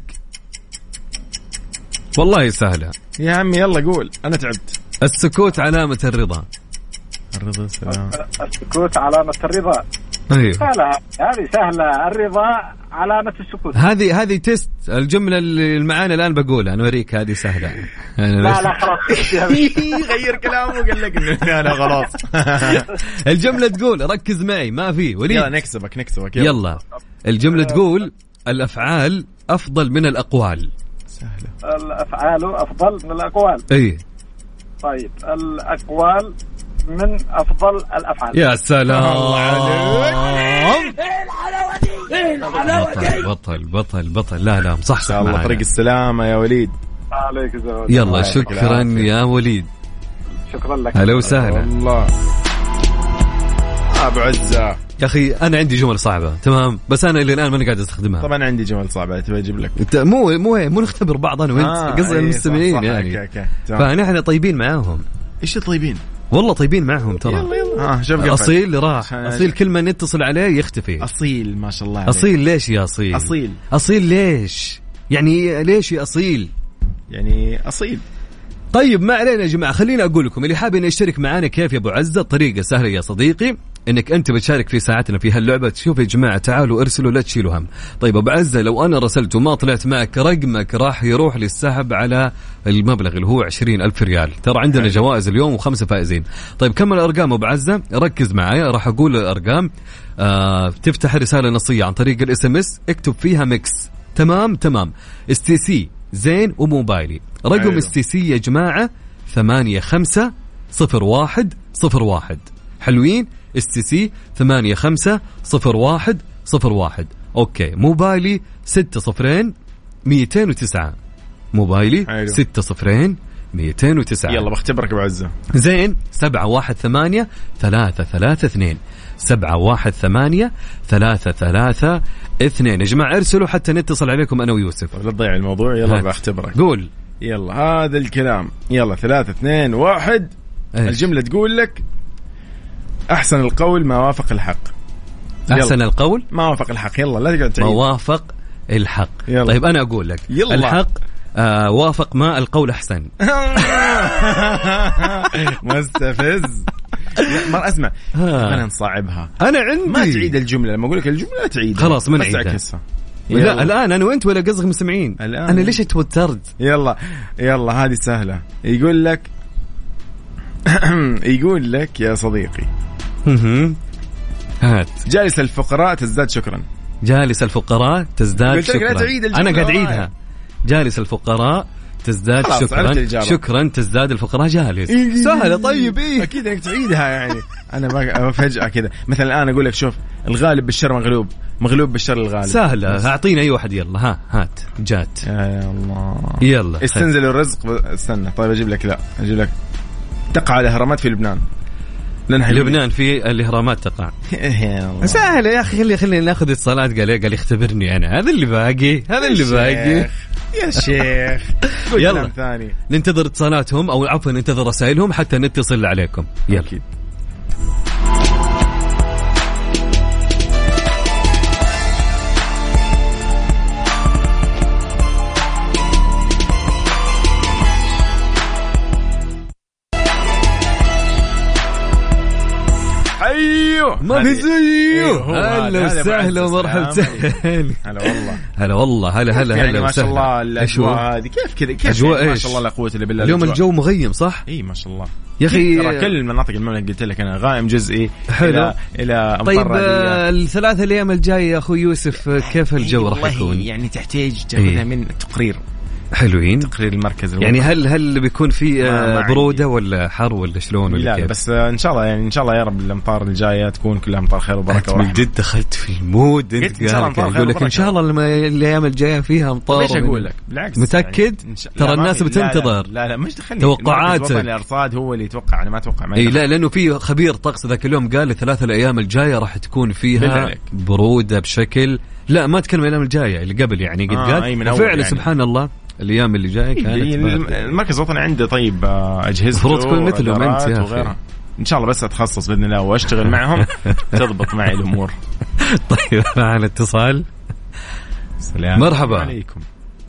والله سهلة يا عمي يلا قول أنا تعبت. السكوت علامة الرضا. الرضا سلام. السكوت علامة الرضا. أيوه. هذه سهلة. الرضا علامة السكوت. هذه تيست. الجملة اللي معانا الآن بقولها أنا أوريك هذه سهلة. لا خلاص. غير كلامه وقال لك إنه أنا خلاص. الجملة تقول ركز معي ما في وليد. يلا نكسبك يلا الجملة تقول الأفعال أفضل من الأقوال. سهلة. الأفعال أفضل من الأقوال. إيه. طيب الأقوال من أفضل الأفعال. يا سلام. بطل. لا صح الله طريق السلامة يا وليد. عليك زود. يلا شكرا يا وليد. شكرا لك. هلا وسهلا. الله أبو عزة. يا أخي أنا عندي جمل صعبة تمام بس أنا إلى الآن ماني قاعد أستخدمها. طبعا عندي جمل صعبة تبي أجيب لك. مو نختبر بعض أنا وأنت قصدي المستمعين يعني. فنحن طيبين معاهم. إيش طيبين؟ والله طيبين معهم ترى. يلا. شوف أصيل راح. أصيل كل ما نتصل عليه يختفي. أصيل ما شاء الله عليك. أصيل ليش يا أصيل؟ أصيل ليش؟ يعني ليش يا أصيل؟ يعني أصيل. طيب ما علينا يا جماعة خليني أقول لكم اللي حابين يشترك معانا كيف يا أبو عزة. طريقة سهلة يا صديقي انك انت بتشارك في ساعتنا في هاللعبه. شوف يا جماعه تعالوا ارسلوا لا تشيلوا هم. طيب ابو عزه لو انا رسلت وما طلعت معك رقمك راح يروح للسحب على المبلغ اللي هو 20,000 ريال. ترى عندنا جوائز اليوم و5 فائزين. طيب كم الارقام ابو عزه؟ ركز معايا راح اقول الارقام. تفتح رساله نصيه عن طريق SMS اكتب فيها ميكس. تمام STC زين وموبايلي. رقم STC يا جماعه 850101. حلوين. STC 850101. اوكي موبايلي 60209. موبايلي 60209. 209. يلا بختبرك بعزة. زين 718-332 718-332. يا جماعة ارسلوا حتى نتصل عليكم أنا ويوسف. لا تضيع الموضوع. يلا بختبرك. قول. يلا هذا الكلام. يلا 3 2 1. الجملة تقول لك أحسن القول ما وافق الحق. أحسن القول ما وافق الحق. يلا لا تقعد تعيد. ما وافق الحق. يلا. طيب أنا أقول لك يلا. الحق وافق ما القول أحسن. مستفز. ما اسمع أنا نصعبها. أنا عندي ما تعيد الجملة. لما أقول لك الجملة تعيد خلاص ما نعيدها. لا الآن أنا وأنت ولا قصدك مسمعين. أنا ليش توترت؟ يلا هذه سهلة. يقول لك يقول لك يا صديقي هات. جالس الفقراء تزداد شكرا. جالس الفقراء تزداد شكرا. أنا قاعد أعيدها. جالس الفقراء تزداد شكرا. شكرا تزداد الفقراء جالس. سهلة. طيب إيه أكيد إنك تعيدها يعني. أنا ما فجأة كذا مثلا الآن أقول لك شوف الغالب بالشر مغلوب بالشر الغالب. سهلة. أعطينا أي واحد. يلا هات جات. يا الله. يلا استنزل الرزق. استنى طيب أجيب لك تقع الأهرامات في لبنان. لبنان في الإهرامات تقع. سهلة يا أخي. خلينا ناخذ اتصالات. قال يختبرني أنا. هذا اللي باقي. يا شيخ. يلا ثاني. ننتظر اتصالاتهم أو عفوا ننتظر رسائلهم حتى نتصل عليكم. يلا أكيد. ما في زيه. هلا وسهلا ومرحبا. هلا والله. هلا يعني ما شاء الله الأجواء هذه كيف أجواء ما شاء الله لا قوة إلا بالله. اليوم الجو مغيم صح؟ إيه ما شاء الله يا أخي. كل مناطق المملكة قلت لك أنا غائم جزئي. حلو. إلى طيب الثلاثة الأيام الجاية يا أخوي يوسف كيف الجو راح يكون؟ يعني تحتاج تأخذها من تقرير. حلوين. تقرير المركز يعني هل بيكون في برودة ولا حر ولا شلون ولا كيف؟ بس إن شاء الله يعني إن شاء الله يا رب الأمطار الجاية تكون كلها أمطار خير وبركة ورحمة. من جد دخلت في المود. أنت يقول لك إن شاء الله الأيام الجاية فيها أمطار. ليش أقول لك بالعكس متأكد يعني ترى الناس بتنتظر. لا مش دخلني توقعات الأرصاد هو اللي يتوقع. أنا ما أتوقع. لا لأنه في خبير طقس ذاك اليوم قال 3 الأيام الجاية راح تكون فيها برودة بشكل. لا ما تكلم الأيام الجاية اللي قبل يعني قد قال فعلا يعني. سبحان الله الأيام اللي جاية كانت المركز الوطني عنده طيب أجهزة المفروض تكون مثلهم أنت يا أخي. إن شاء الله بس أتخصص بإذن الله وأشتغل معهم تضبط معي الأمور. طيب معنا اتصال. سلام. مرحبا عليكم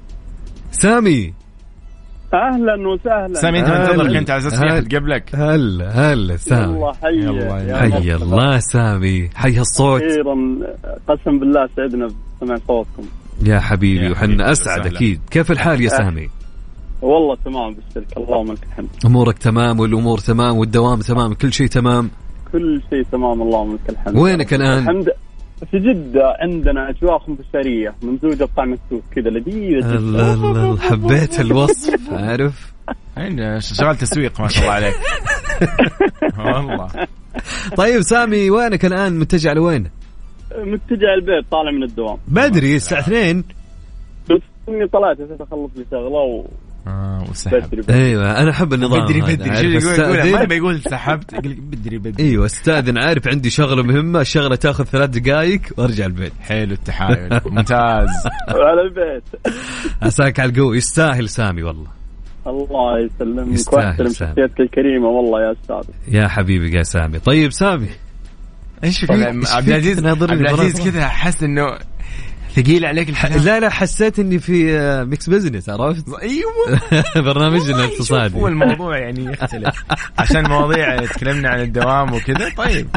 سامي. أهلا وسهلا. سامي أنت منتظرك أنت على أساس ياخذ قبلك. هلا سامي. حي الله سامي. حي الصوت. أخيرا قسم بالله سعدنا بسمع صوتكم يا حبيبي. وحنا أسعد أكيد. كيف الحال يا سامي؟ والله تمام بالشركة اللهم لك الحمد. أمورك تمام والأمور تمام والدوام تمام كل شيء تمام. كل شيء تمام اللهم لك الحمد. وينك الآن؟ الحمد في جدة. عندنا أجواء خنفسارية ممزوجة بطعم السوق كذا لذيذة جدا. الله حبيت الوصف. عارف شغال تسويق ما شاء الله عليك. والله. طيب سامي وينك الآن؟ متجه على وين؟ متجه البيت طالع من الدوام بدري الساعة 2. بس إني طلعت أخلص لي شغلة وسحب. ايوه انا احب النظام. بدري يقول ما بيقول سحبت بدري. ايوه استاذن عارف عندي شغله مهمه. الشغله تاخذ 3 دقائق وارجع البيت. حلو التحايل. ممتاز. على البيت. عساك على القوه. يستاهل سامي والله. الله يسلمك ويحترم شخصيتك الكريمه والله يا استاذ. يا حبيبي يا سامي. طيب سامي ايش في عبد العزيز كذا حس انه ثقيل عليك الحياة. لا حسيت اني في ميكس بزنس عرفت. ايوه برنامجنا الاقتصادي. هو الموضوع يعني يختلف عشان مواضيع تكلمنا عن الدوام وكذا. طيب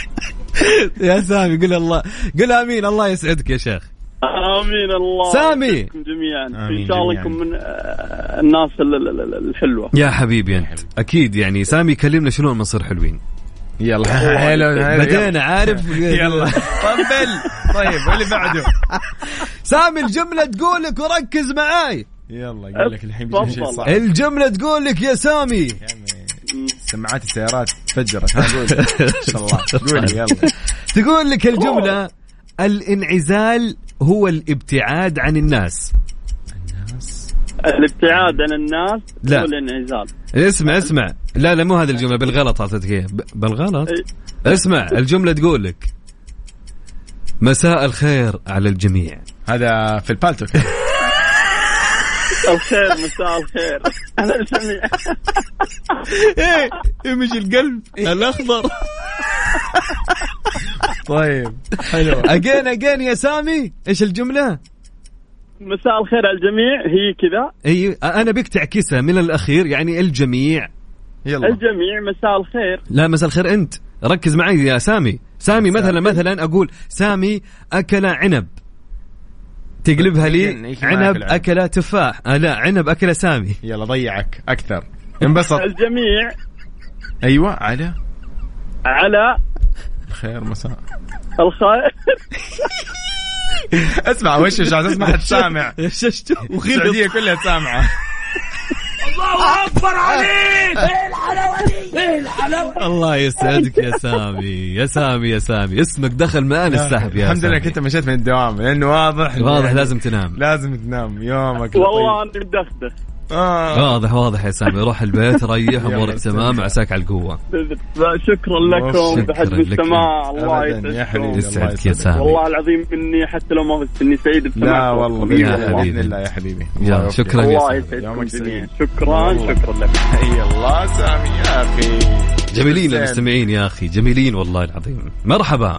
يا سامي قل الله قل امين. الله يسعدك يا شيخ. امين. الله سامي جميعا ان شاء الله يكون من الناس الحلوه يا حبيبي انت اكيد. يعني سامي كلمنا شلون بنصير حلوين. يلا حلو بدينا عارف. يلا طبل. طيب واللي بعده سامي الجملة تقولك وركز معاي. يلا قال لك الحين شيء صح. الجملة تقولك يا سامي. سماعات السيارات تفجرت. قول ان شاء الله. قولي يلا. تقول لك الجملة الانعزال هو الابتعاد عن الناس. الابتعاد عن الناس لا. والانعزال. اسمع لا مو هذه الجملة، بالغلط أعطيتك إياها بالغلط. اسمع الجملة تقول لك مساء الخير على الجميع. هذا في البالتو الخير مساء الخير على الجميع. ايه يمش القلب الأخضر. طيب حلو. أجين يا سامي، إيش الجملة؟ مساء الخير على الجميع هي كذا. اي انا بيك تعكسها من الاخير، يعني الجميع. يلا الجميع مساء الخير. لا مساء الخير انت ركز معي يا سامي. مثلا اقول سامي اكل عنب، تقلبها لي عنب اكل تفاح. لا عنب اكل سامي. يلا ضيعك اكثر، انبسط. الجميع ايوه على الخير مساء الخير. اسمع وش عشان اسمع السامع السعودية كلها سامعة. الله أكبر عليك. ايه الحلاوة. الله يسعدك يا سامي. يا سامي اسمك دخل معنا السحب يا الحمد لله كنت مشيت من الدوام لأنه واضح لازم تنام. يومك. والله أنا مدخدخ. واضح يا سامي. روح البيت ريح امورك تمام، عساك على القوة. شكرا لكم بحجم السماع. الله يسعدك يا سامي. والله العظيم اني حتى لو ما فزت اني سعيد بسماعكم. لا والله بإذن الله يا حبيبي. شكرا يا سامي. شكرا لك. الله سامي يا اخي. جميلين المستمعين يا اخي، جميلين والله العظيم. مرحبا.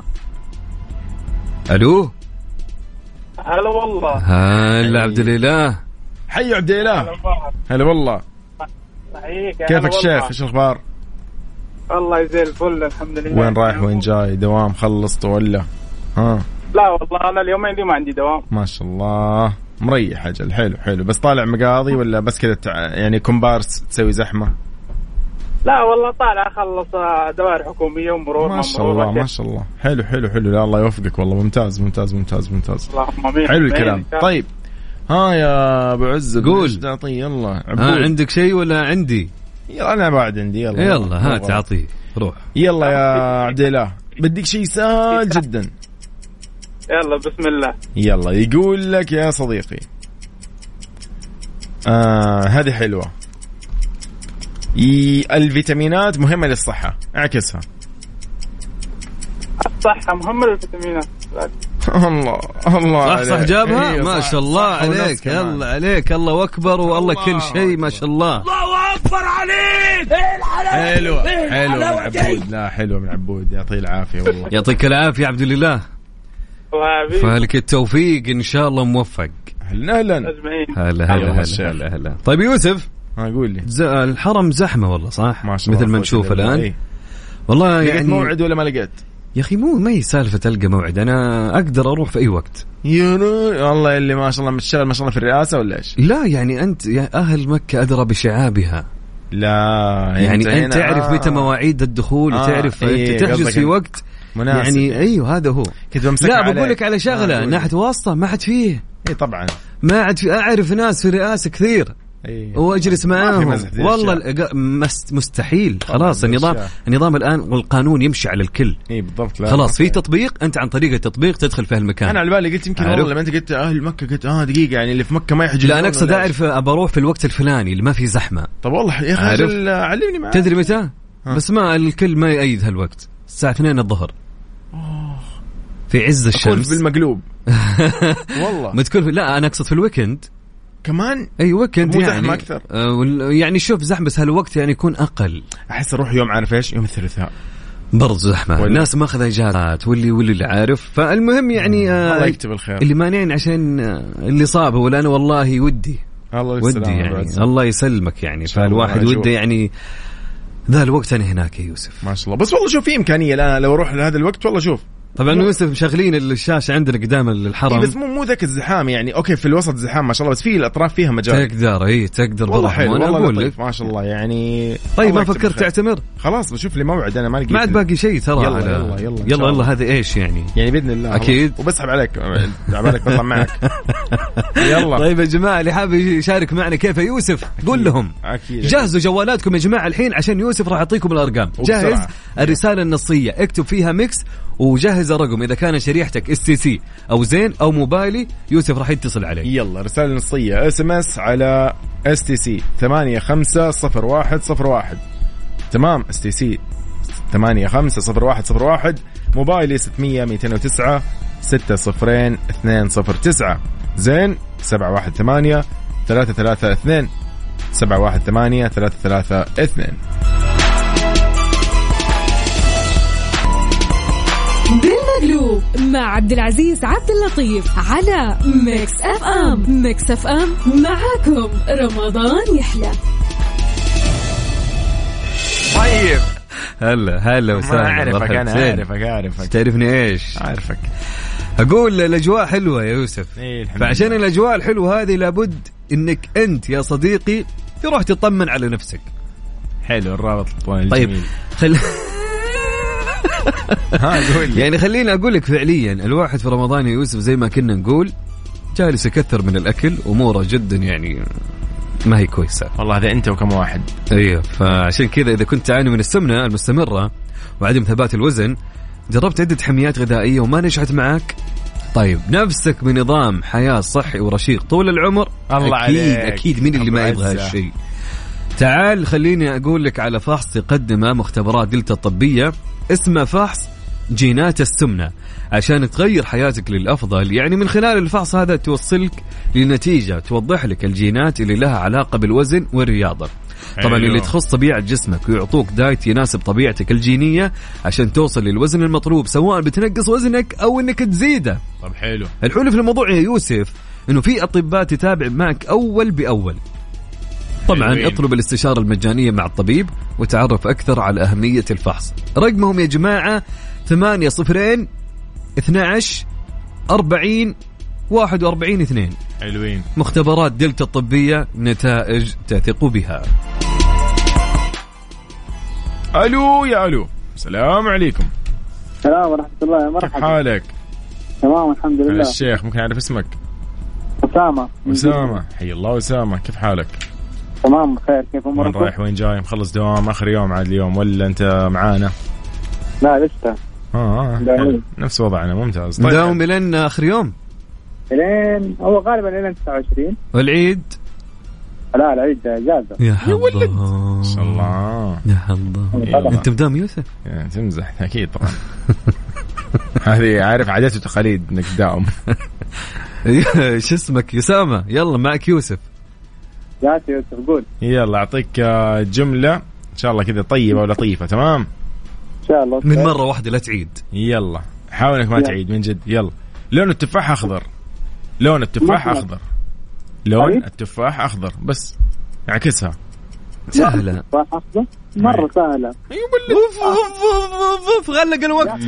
الو هلا والله. هلا عبد الاله. حي عبد الاله. هلا والله. كيفك الشيخ؟ ايش الاخبار؟ الله زي الفل الحمد لله. وين رايح وين جاي؟ دوام خلصت ولا؟ لا والله انا اليومين دي ما عندي دوام. ما شاء الله مريح اجل. حلو بس طالع مقاضي ولا بس كذا يعني كومبارس تسوي زحمة؟ لا والله طالع اخلص دوائر حكومية ومرور. ما شاء الله حلو. لا الله يوفقك والله. ممتاز. اللهم امين. حلو الكلام. طيب يا ابو عز قول. تعطي يلا. عندك شيء ولا عندي؟ يلا انا بعد عندي. يلا تعطيه روح. يلا يا عبد الله بديك شيء سهل جدا. يلا بسم الله. يلا يقول لك يا صديقي هذه حلوة. الفيتامينات مهمة للصحة. اعكسها. الصحة مهمة للفيتامينات. الله صح جابها. ما شاء الله عليك. يلا عليك. الله أكبر والله كل شيء ما شاء الله. الله أكبر عليك. حلو من عبود. لا حلو من عبود. يعطيه العافية والله. يعطيك العافية عبد الله. فلك التوفيق إن شاء الله. موفق. هلا. طيب يوسف قول لي. الحرم زحمة والله صح مثل ما نشوف الآن. والله يعني موعد ولا ما لقيت يا أخي؟ ما هي سالفة تلقى موعد. أنا أقدر أروح في أي وقت. والله اللي ما شاء الله متشغل ما شاء الله في الرئاسة ولا إيش؟ لا يعني أنت يا أهل مكة أدرى بشعابها. لا يعني أنت تعرف متى مواعيد الدخول وتعرف تحجز في وقت مناسب. يعني أيوه هذا هو. لا بقول لك على شغلة ناحية واسطة ما حد فيه. طبعا ما عاد في. أعرف ناس في الرئاسة كثير واجلس معاهم والله مستحيل. خلاص النظام الآن والقانون يمشي على الكل. بالضبط. خلاص في تطبيق، أنت عن طريق التطبيق تدخل في المكان. أنا على بالي قلت يمكن والله لما أنت قلت أهل مكة قلت دقيقة يعني اللي في مكة ما يحجزون. لا أنا أقصد أعرف أبروح في الوقت الفلاني اللي ما فيه زحمة. طب والله يا أخي علمني معك. تدري متى؟ بس ما الكل ما يأيد هالوقت. الساعة 2 الظهر في عز الشمس بالمقلوب. والله متكلف. لا أنا أقصد في الويكند كمان. أي ويكند يعني أكثر. يعني شوف زحمة بس هالوقت يعني يكون أقل. أحس أروح يوم عارف إيش يوم الثلاثاء برضه زحمة. الناس ما أخذ إجازات واللي عارف. فالمهم يعني الله يكتب الخير. اللي مانعين عشان اللي صابه ولا أنا والله ودي يعني الله يسلمك يعني. فالواحد وده يعني ذا الوقت أنا هناك يا يوسف. ما شاء الله. بس والله شوف في إمكانية لا لو أروح لهذا الوقت والله شوف. طبعا يوسف مشغلين الشاشة عندنا قدام الحرم. بس مو ذاك الزحام يعني. أوكي في الوسط زحام ما شاء الله بس في الأطراف فيها مجال. تقدر والله حلو. والله أقول لك ما شاء الله يعني. طيب ما فكرت تعتمر؟ خلاص بشوف لي موعد. أنا ما لقيت. ما عاد باقي شيء ترى. يلا هذا إيش يعني بإذن الله أكيد. وبسحب عليك عبالك بطلع معك. يلا طيب يا جماعة اللي حابب يشارك معنا كيف يوسف قول لهم جهزوا جوالاتكم يا جماعة الحين عشان يوسف راح يعطيكم الأرقام. جهز الرسالة النصية اكتب فيها ميكس وجهز الرقم إذا كان شريحتك STC أو زين أو موبايلي، يوسف راح يتصل عليك. يلا رسالة نصية SMS على STC 850101. تمام STC 850101. موبايلي 600 209 60209. زين 718 332 718 332. بالمقلوب مع عبد العزيز عبد اللطيف على ميكس اف ام. ميكس اف ام معاكم رمضان يحلى. طيب هلا وسهلا. أعرفك أنا أعرفك تعرفني إيش؟ أعرفك. أقول الأجواء حلوة يا يوسف، فعشان الأجواء الحلوة هذه لابد إنك أنت يا صديقي تروح تطمن على نفسك. حلو الرابط الجميل. طيب يعني خليني أقول لك فعليا الواحد في رمضان يا يوسف زي ما كنا نقول جالس يكثر من الأكل، أموره جدا يعني ما هي كويسة والله. هذا أنت وكم واحد. أيوه، فعشان كذا إذا كنت تعاني من السمنة المستمرة وعدم ثبات الوزن، جربت عدة حميات غذائية وما نجحت معك، طيب نفسك بنظام حياة صحي ورشيق طول العمر، الله عليك. أكيد مين اللي ما يبغى هالشيء. تعال خليني أقول لك على فحص تقدمه مختبرات دلتا الطبية، اسمه فحص جينات السمنة، عشان تغير حياتك للأفضل. يعني من خلال الفحص هذا توصلك لنتيجة توضح لك الجينات اللي لها علاقة بالوزن والرياضة. طبعا اللي تخص طبيعة جسمك، ويعطوك دايت يناسب طبيعتك الجينية عشان توصل للوزن المطلوب، سواء بتنقص وزنك أو إنك تزيده. طب حلو. الحلو في الموضوع يا يوسف إنه في أطباء تتابع معك أول بأول. طبعا اطلب الاستشارة المجانية مع الطبيب وتعرف أكثر على أهمية الفحص. رقمهم يا جماعة 802 12 40 41 2. حلوين. مختبرات دلتا الطبية، نتائج تثق بها. ألو يا ألو، السلام عليكم. السلام ورحمة الله. يا مرحبا، كيف حالك؟ تمام الحمد لله. الشيخ ممكن أعرف اسمك؟ أسامة. حي الله أسامة، كيف حالك؟ تمام بخير. كيف أمورك؟ وين رايح وين جاي؟ مخلص دوام آخر يوم عاد اليوم ولا أنت معانا؟ لا لسه. نفس وضعنا. ممتاز. طيب داوم إلين آخر يوم؟ إلين هو غالبا إلين 29. والعيد؟ لا العيد إجازة. يا حظ ما شاء الله. يا حظ. أنت مدام يوسف؟ تمزح أكيد طبعا. هذه عارف عادات وتقاليد إنك تداوم. شو اسمك؟ يسامة. يلا معك يوسف. جاتي يوسف قول. يلا أعطيك جملة إن شاء الله كذا طيبة ولطيفة. تمام إن شاء الله. من مرة واحدة لا تعيد. يلا حاول إنك ما تعيد من جد. يلا. لون التفاح أخضر. لون التفاح أخضر. لون التفاح أخضر. بس عكسها. سهلة. التفاح أخضر مرة سهلة. غلق الوقت.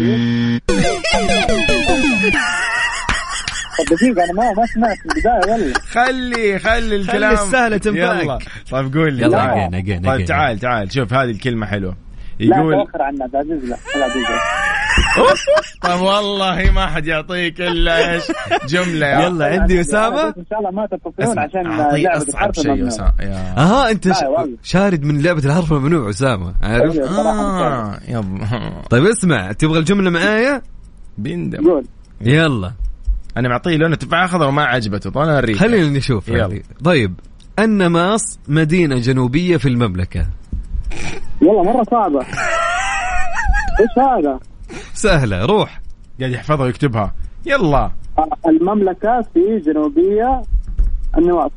دقيقة أنا ما سمعت البداية. ولا خلي الكلام السهلة تنفعك. يلا طيب قول لي. طيب تعال شوف هذه الكلمة حلوة. يقول لا تأخر عنا عزيز. لا طب والله ما حد يعطيك إلا إيش جملة. يلا عندي أسامة. إن شاء الله ما تتصلون عشان لعبة أصعب شيء أها أنت شارد من لعبة الحرف الممنوع أسامة عارف. يلا طيب اسمع، تبغى الجملة معايا؟ بندم. يلا أنا معطيه لون التفاح أخضر وما عجبته. طيب أنا أريك. خلينا نشوف. طيب النماص مدينة جنوبية في المملكة. والله مرة صعبة. إيش هذا؟ سهلة. روح. قاعد يحفظها ويكتبها. يلا. المملكة في جنوبية النواص.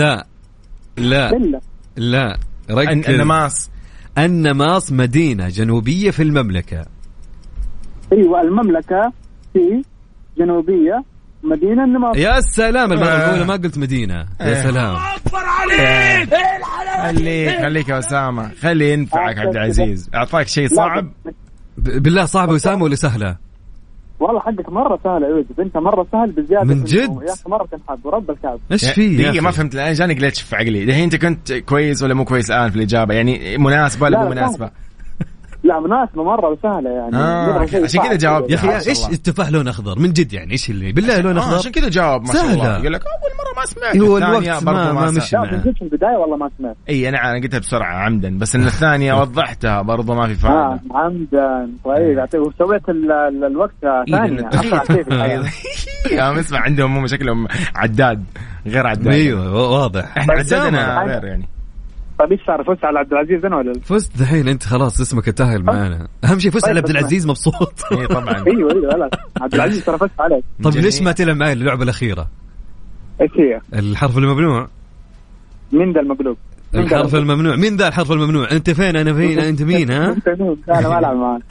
لا النماص. النماص مدينة جنوبية في المملكة. أيوة المملكة في جنوبية مدينة النماص. يا سلام. المرة الأولى ما قلت مدينة. يا سلام. أكبر عليك. خليك يا أسامة. خلي ينفعك عبد العزيز. أعطاك شيء صعب. بالله صعبة أسامة ولا سهلة؟ والله حقك مرة سهلة يا يوسف. أنت مرة سهل بزيادة. من جد؟ يا أخي مرة تنحب ورب الكعب. إيش فيه؟ دقيقة ما فهمت الآن. جاني قلت في عقلي. دحين أنت كنت كويس ولا مو كويس الآن في الإجابة؟ يعني مناسبة ولا مو مناسبة؟ لا مناسبة مرة وسهلة يعني. عشان كذا جاوب يا أخي. إيش التفاح لون أخضر من جد يعني؟ إيش اللي بالله لون أخضر؟ عشان كذا جاوب ما شاء الله. يقول لك أول مرة ما سمعت. هو الوقت ما مشي معه. في البداية والله ما سمعت. أي أنا قلتها بسرعة عمدا، بس إن الثانية وضحتها برضو ما في فائدة. عمدا. طيب وسويت الوقت ثانية. يا اسمع عندهم مو شكلهم عداد غير عداد. أيوة واضح. إحنا عدادنا غير يعني. طيب ايش صار؟ فزت على عبد العزيز انا ولا؟ فزت دحين انت خلاص اسمك التاهل معانا. اهم شيء فزت على عبد العزيز مبسوط. اي طبعا. ايوه خلاص عبد العزيز ترى فزت عليه. طب ليش ما تلعب معي اللعبه الاخيره؟ ايش هي؟ الحرف الممنوع. مين ذا المقلوب؟ الحرف الممنوع. مين ذا الحرف الممنوع؟ انت فين انا فين انت مين؟ ها انا ما العب معاك.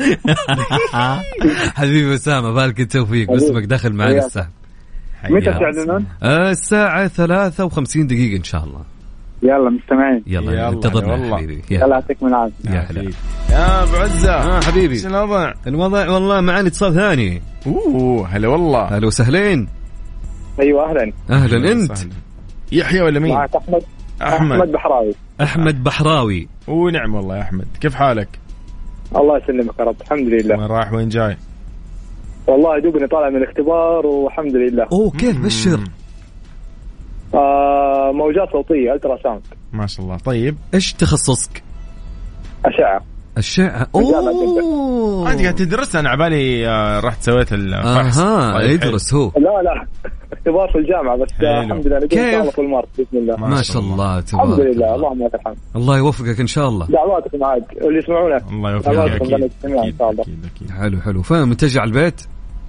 حبيبي اسامه بالك التوفيق واسمك داخل معنا السحب. متى تعلنون؟ الساعه 53 دقيقه ان شاء الله. يلا مستمعين. يلا انتظرنا حبيبي. يلا يعطيكم العافيه. يا حبيبي يا ابو عزه. حبيبي ايش الوضع؟ الوضع والله معنا اتصال ثاني. هلا والله. هلا وسهلين. ايوه اهلا انت يحيى ولا مين؟ معك احمد بحراوي. احمد بحراوي. ونعم والله يا احمد. كيف حالك؟ الله يسلمك يا رب. الحمد لله. وين رايح وين جاي؟ والله دوبني طالع من الاختبار والحمد لله. كيف بشر؟ موجات صوتية ألترا ساوند. ما شاء الله. طيب إيش تخصصك؟ أشعة. أنت قاعد تدرس؟ أنا عبالي رحت سويت الفحص. يدرس هو. لا اختبار في الجامعة بس. الحمد لله نجي كل مرة بإذن الله. ما شاء الله تبارك. الحمد لله اللهم لك الحمد. الله يوفقك إن شاء الله. دعواتكم معك واللي يسمعونك. الله يوفقك. أكيد. حلو. فاهم متجه على البيت؟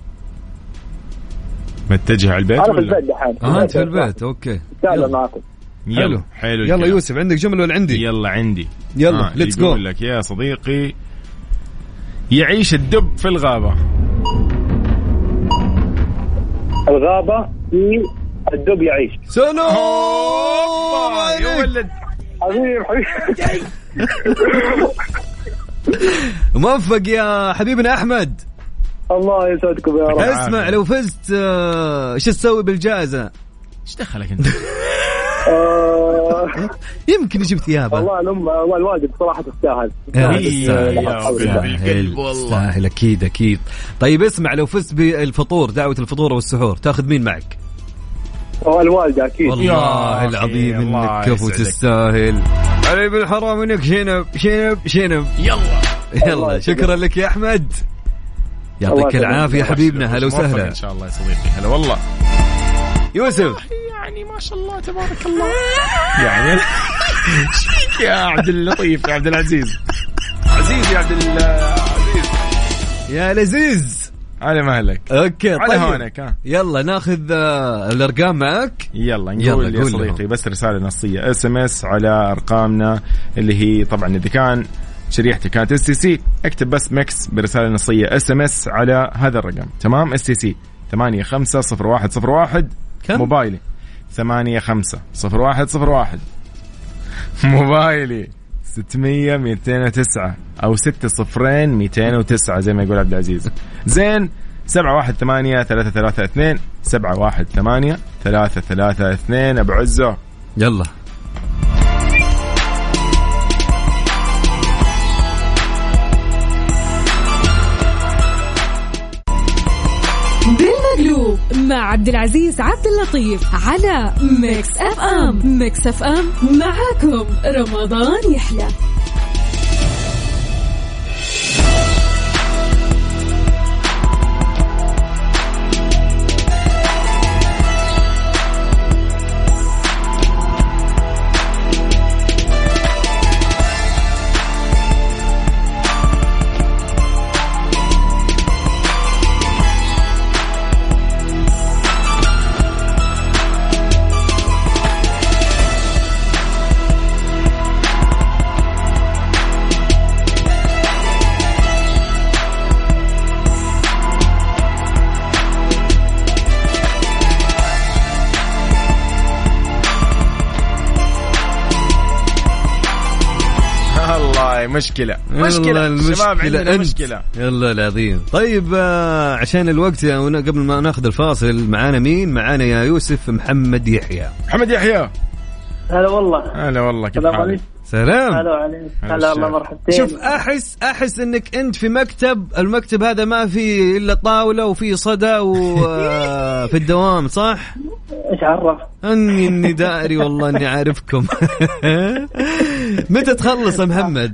متجه على البيت أنا في البيت دحين. أنت في البيت. أوكي. يلا معكم. حلو. يلا يوسف عندك جمل ولا عندي؟ يلا عندي. يلا ليتس جو. يقول لك يا صديقي يعيش الدب في الغابة. الغابة في الدب يعيش. سلام يا ولد. حبيبي موفق يا حبيبنا أحمد. الله يسعدكم يا رب. اسمع لو فزت ايش تسوي بالجائزة؟ ايش دخلك انت؟ يمكن يجيب ثيابه. والله الأم والوالد بصراحة تستاهل. تستاهل أكيد. طيب اسمع لو فزت بالفطور دعوة الفطور والسحور تاخذ مين معك؟ الوالدة أكيد. والله العظيم إنك كفو تستاهل. علي بالحرام إنك شنب. يلا شكرا لك يا أحمد. يعطيك العافية حبيبنا. هلا وسهلا إن شاء الله يا صديقي. هلا والله. يوسف يعني ما شاء الله تبارك الله. يعني يا عبد اللطيف يا عبد العزيز. عزيز يا عبد العزيز يا لذيذ. على مهلك. اوكي على طيب هونك. يلا ناخذ الارقام معك. يلا نقول يا صديقي بس رسالة نصية SMS على ارقامنا اللي هي طبعا اذا كان شريحتي كانت STC اكتب بس ميكس برسالة نصية SMS على هذا الرقم. تمام. STC 850101 موبايلي 850101 موبايلي 600 209 أو 60 209 زي ما يقول عبد العزيز. زين 718 332 718 332. أبو عزة يلا بالمقلوب مع عبد العزيز عبد اللطيف على ميكس اف ام. ميكس اف ام معاكم رمضان يحلى. مشكلة شباب عندنا مشكلة. يلا العظيم. طيب عشان الوقت قبل ما ناخذ الفاصل معانا مين؟ معانا يا يوسف محمد يحيى. محمد يحيى هلا والله. هلا والله. كيف حالك؟ سلام. هلا عليك. هلا الله مرحبتين. شوف احس انك انت في المكتب هذا ما في الا طاوله وفي صدى وفي الدوام صح؟ ايش عرف؟ اني داري والله اني عارفكم. متى تخلص يا محمد؟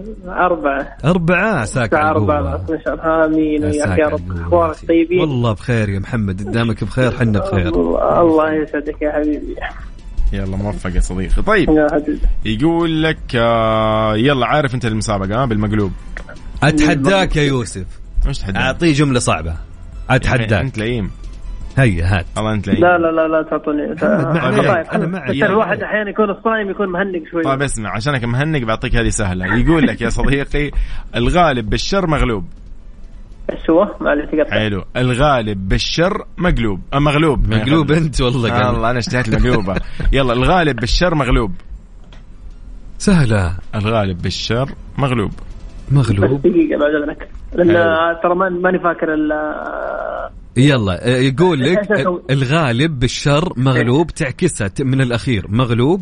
4 عساك 4 آمين وياك يا رب. أخبارك طيبين؟ والله بخير يا محمد، قدامك بخير حنا بخير. الله يسعدك يا حبيبي. يلا موفق يا صديقي. طيب يقول لك يلا عارف انت المسابقة بالمقلوب. اتحداك يا يوسف. مش تحداك، اعطيه جملة صعبة. اتحداك. انت لئيم. هيا هات. والله انت لئيم. لا تعطوني. انا معي. الواحد احيانا يكون الصايم يكون مهنق شوي. طيب اسمع، عشانك مهنق بعطيك هذه سهلة. يقول لك يا صديقي الغالب بالشر مغلوب. ايش هو؟ معلش تقطع. حلو. الغالب بالشر مغلوب. مغلوب انت والله. والله انا اشتهيت المقلوبة. يلا الغالب بالشر مغلوب. سهلة. الغالب بالشر مغلوب. دقيقة بعد اذنك لان ترى ماني فاكر يلا يقول لك الغالب بالشر مغلوب، تعكسها من الأخير مغلوب.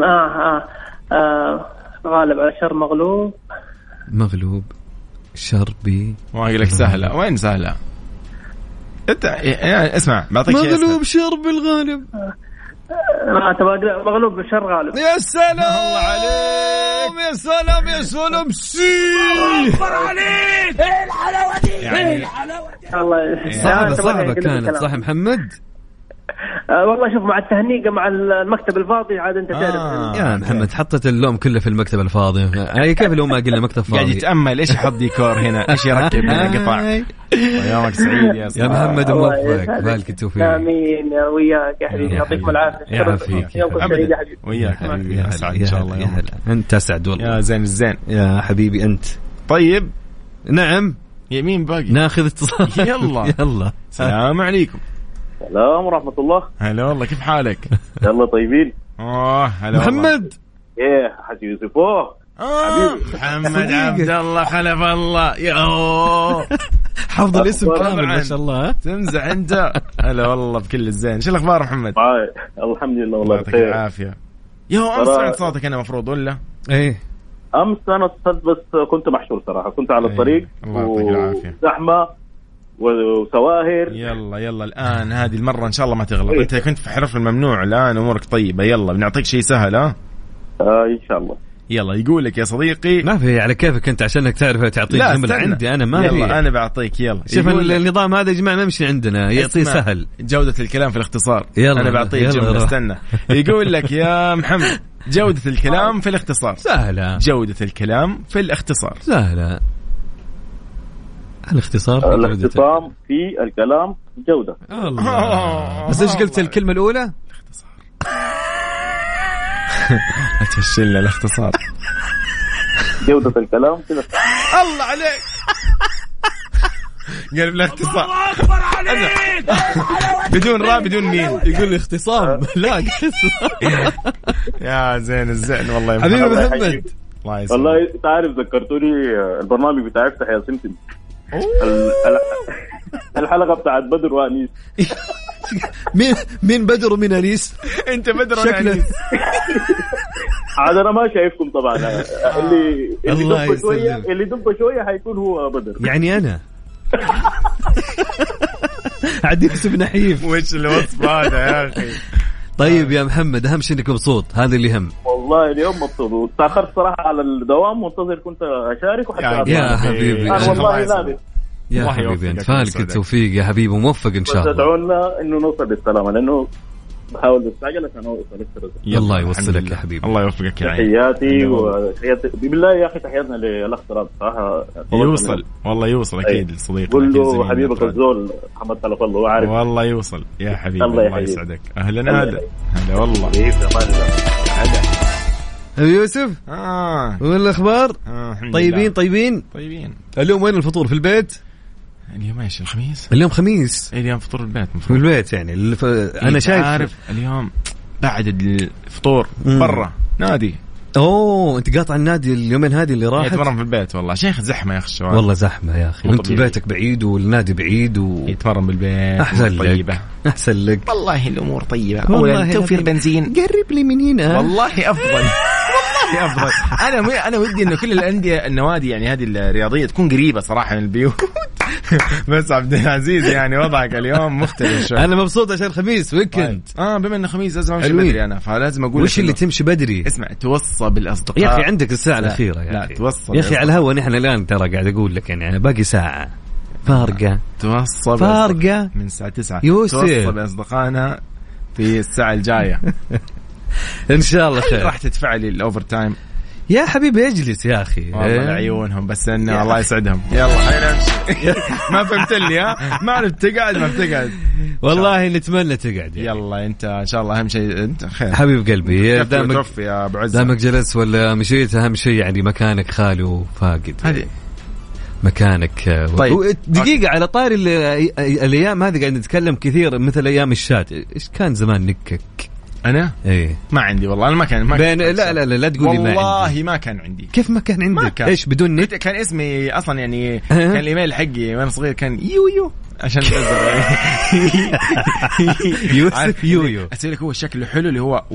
غالب على الشر مغلوب شر بي. ما أقول لك سهلة. وين سهلة؟ أنت اسمع بعطيك مغلوب شر بالغالب. مغلوب بالشر غالب. يا سلام الله عليك. يا سلام أكبر عليك. ايه الحلاوة دي. ايه الحلاوة دي. الله صعبة كانت صح محمد. والله شوف مع التهنيقة مع المكتب الفاضي عاد انت تعرف. يا محمد حطت اللوم كله في المكتب الفاضي. هاي كيف لو ما قلنا مكتب فاضي؟ قاعد يتأمل ايش يحط ديكور هنا، ايش يركب هنا قطع. ويومك سعيد يا محمد موفق. بالك التوفيق. امين يا وياك يا حبيبي. يعطيكم العافية. يعافيك. يومكم سعيد يا حبيبي. وياك حبيبي. اسعد ان شاء الله يومك. انت اسعد والله يا زين الزين يا حبيبي انت. طيب نعم يمين باقي ناخذ اتصال. يلا السلام عليكم. السلام ورحمة الله. هلا والله كيف حالك؟ يلا طيبين. هلا محمد. ايه حاج يوسف. حبيبي محمد عبد الله خلف الله. يا حفظ الاسم كامل ما شاء الله. تمزح انت. هلا والله بكل الزين. شو الاخبار محمد؟ الحمد لله والله بخير. يعطيك العافية. امس سمعت صوتك انا مفروض ولا؟ ايه امس انا اتصلت بس كنت محشور صراحة. كنت على الطريق. الله يعطيك العافية. زحمة وسواهر. يلا الآن هذه المرة إن شاء الله ما تغلط. أنت كنت في حرف الممنوع، الآن أمورك طيبة. يلا بنعطيك شيء سهل. إن شاء الله. يلا يقول لك يا صديقي ما في على كيفك أنت عشانك تعرف تعطيك جملة. عندي أنا ما في. يلا أنا بعطيك. يلا شوف النظام هذا يا جماعة ما يمشي عندنا. يعطي سهل. جودة الكلام في الاختصار. يلا أنا بعطيك جملة. استنى. يقول لك يا محمد جودة الكلام في الاختصار. سهلة. جودة الكلام في الاختصار. سهلة. الاختصام في الكلام جودة. الله. بس ايش قلت الكلمة الأولى؟ الاختصار. هتفشلنا الاختصار. جودة الكلام كذا. الله عليك. قال بالاختصار. أكبر عليك. بدون راء بدون مين. يقول الاختصام. لا يا زين الزين والله حبيبي محمد. والله تعرف ذكرتوني البرنامج بتاع افتح يا سمسم. الحلقة بتاعت بدر وانيس. مين بدر ومين انيس؟ انت بدر وانيس. عاد انا ما شايفكم طبعا. اللي دب شويه حيكون هو بدر. يعني انا عدي اسم نحيف. وش الوصف هذا يا اخي؟ طيب يا محمد اهم شيء انك مبسوط، هذا اللي يهم. والله اليوم مبسوط وتاخرت صراحه على الدوام منتظر كنت اشارك وحتى يا حبيبي انا والله لابس يا حبيبي انت فالك التوفيق يا حبيبي وموفق ان شاء الله. تدعونا انه نوصل بالسلامه لانه بحاول بالسجله عشان اوصل. الله يوصلك يا حبيبي. الله يوفقك يا عيني. تحياتي وتحياتي بالله يا اخي تحياتنا للاخ تراب صراحه يوصل والله يوصل اكيد الصديق. قول له حبيبك الزول محمد خلف الله وعارف والله يوصل يا حبيبي. الله يسعدك. اهلا هلا والله هلا يوسف. وين الاخبار؟ طيبين طيبين طيبين. اليوم وين الفطور في البيت؟ اليوم ايش الخميس؟ اليوم خميس. اليوم فطور البيت في البيت يعني انا شايف عارف اليوم بعد الفطور برا نادي. اوه انت قاطع النادي اليومين هذه اللي راحت؟ يتمرن في البيت والله شيخ زحمه يا اخي الشوارع. والله زحمه يا اخي وانت بيتك بعيد والنادي بعيد يتمرن بالبيت احسن طيبة. لك احسن لك والله الامور طيبه. اولا توفير بنزين قرب لي من هنا والله افضل. والله أفضل. أنا ودي إنه كل الأندية النوادي يعني هذه الرياضية تكون قريبة صراحة من البيوت. بس عبد العزيز يعني وضعك اليوم مختلف شوي. أنا مبسوط عشان خميس ويكند. بما إنه خميس لازم أمشي بدري أنا، فلازم أقول وش اللي تمشي بدري؟ اسمع، توصى بالأصدقاء يا أخي، عندك الساعة الأخيرة يا لا توصى يا أخي على الهوا. نحن الآن ترى قاعد أقول لك يعني باقي ساعة فارقة، توصى فارقة من الساعة 9. يوسف توصى بأصدقائنا في الساعة الجاية. إن شاء الله خير. راح تدفع لي الأوفر تايم يا حبيبي اجلس يا أخي. والله لعيونهم بس إنه الله يسعدهم. يلا خلينا نمشي. ما فهمت لي ما عرفت تقعد ما بتقعد. والله نتمنى تقعد يعني. يلا أنت إن شاء الله أهم شيء أنت خير حبيب قلبي. دامك جلس ولا مشيت أهم شيء يعني مكانك خالي وفاقد هذه مكانك. طيب دقيقة على طاري الأيام هذه قاعد نتكلم كثير مثل أيام الشات. إيش كان زمان نكك؟ أنا إيه ما عندي والله. أنا ما كان لا تقول لي والله ما كان عندي. كيف ما كان عندك؟ إيش بدون نت؟ كان اسمي أصلا يعني كان الإيميل حقي وأنا صغير كان يو عشان يوسف يويو. أسأل لك هو شكله حلو اللي هو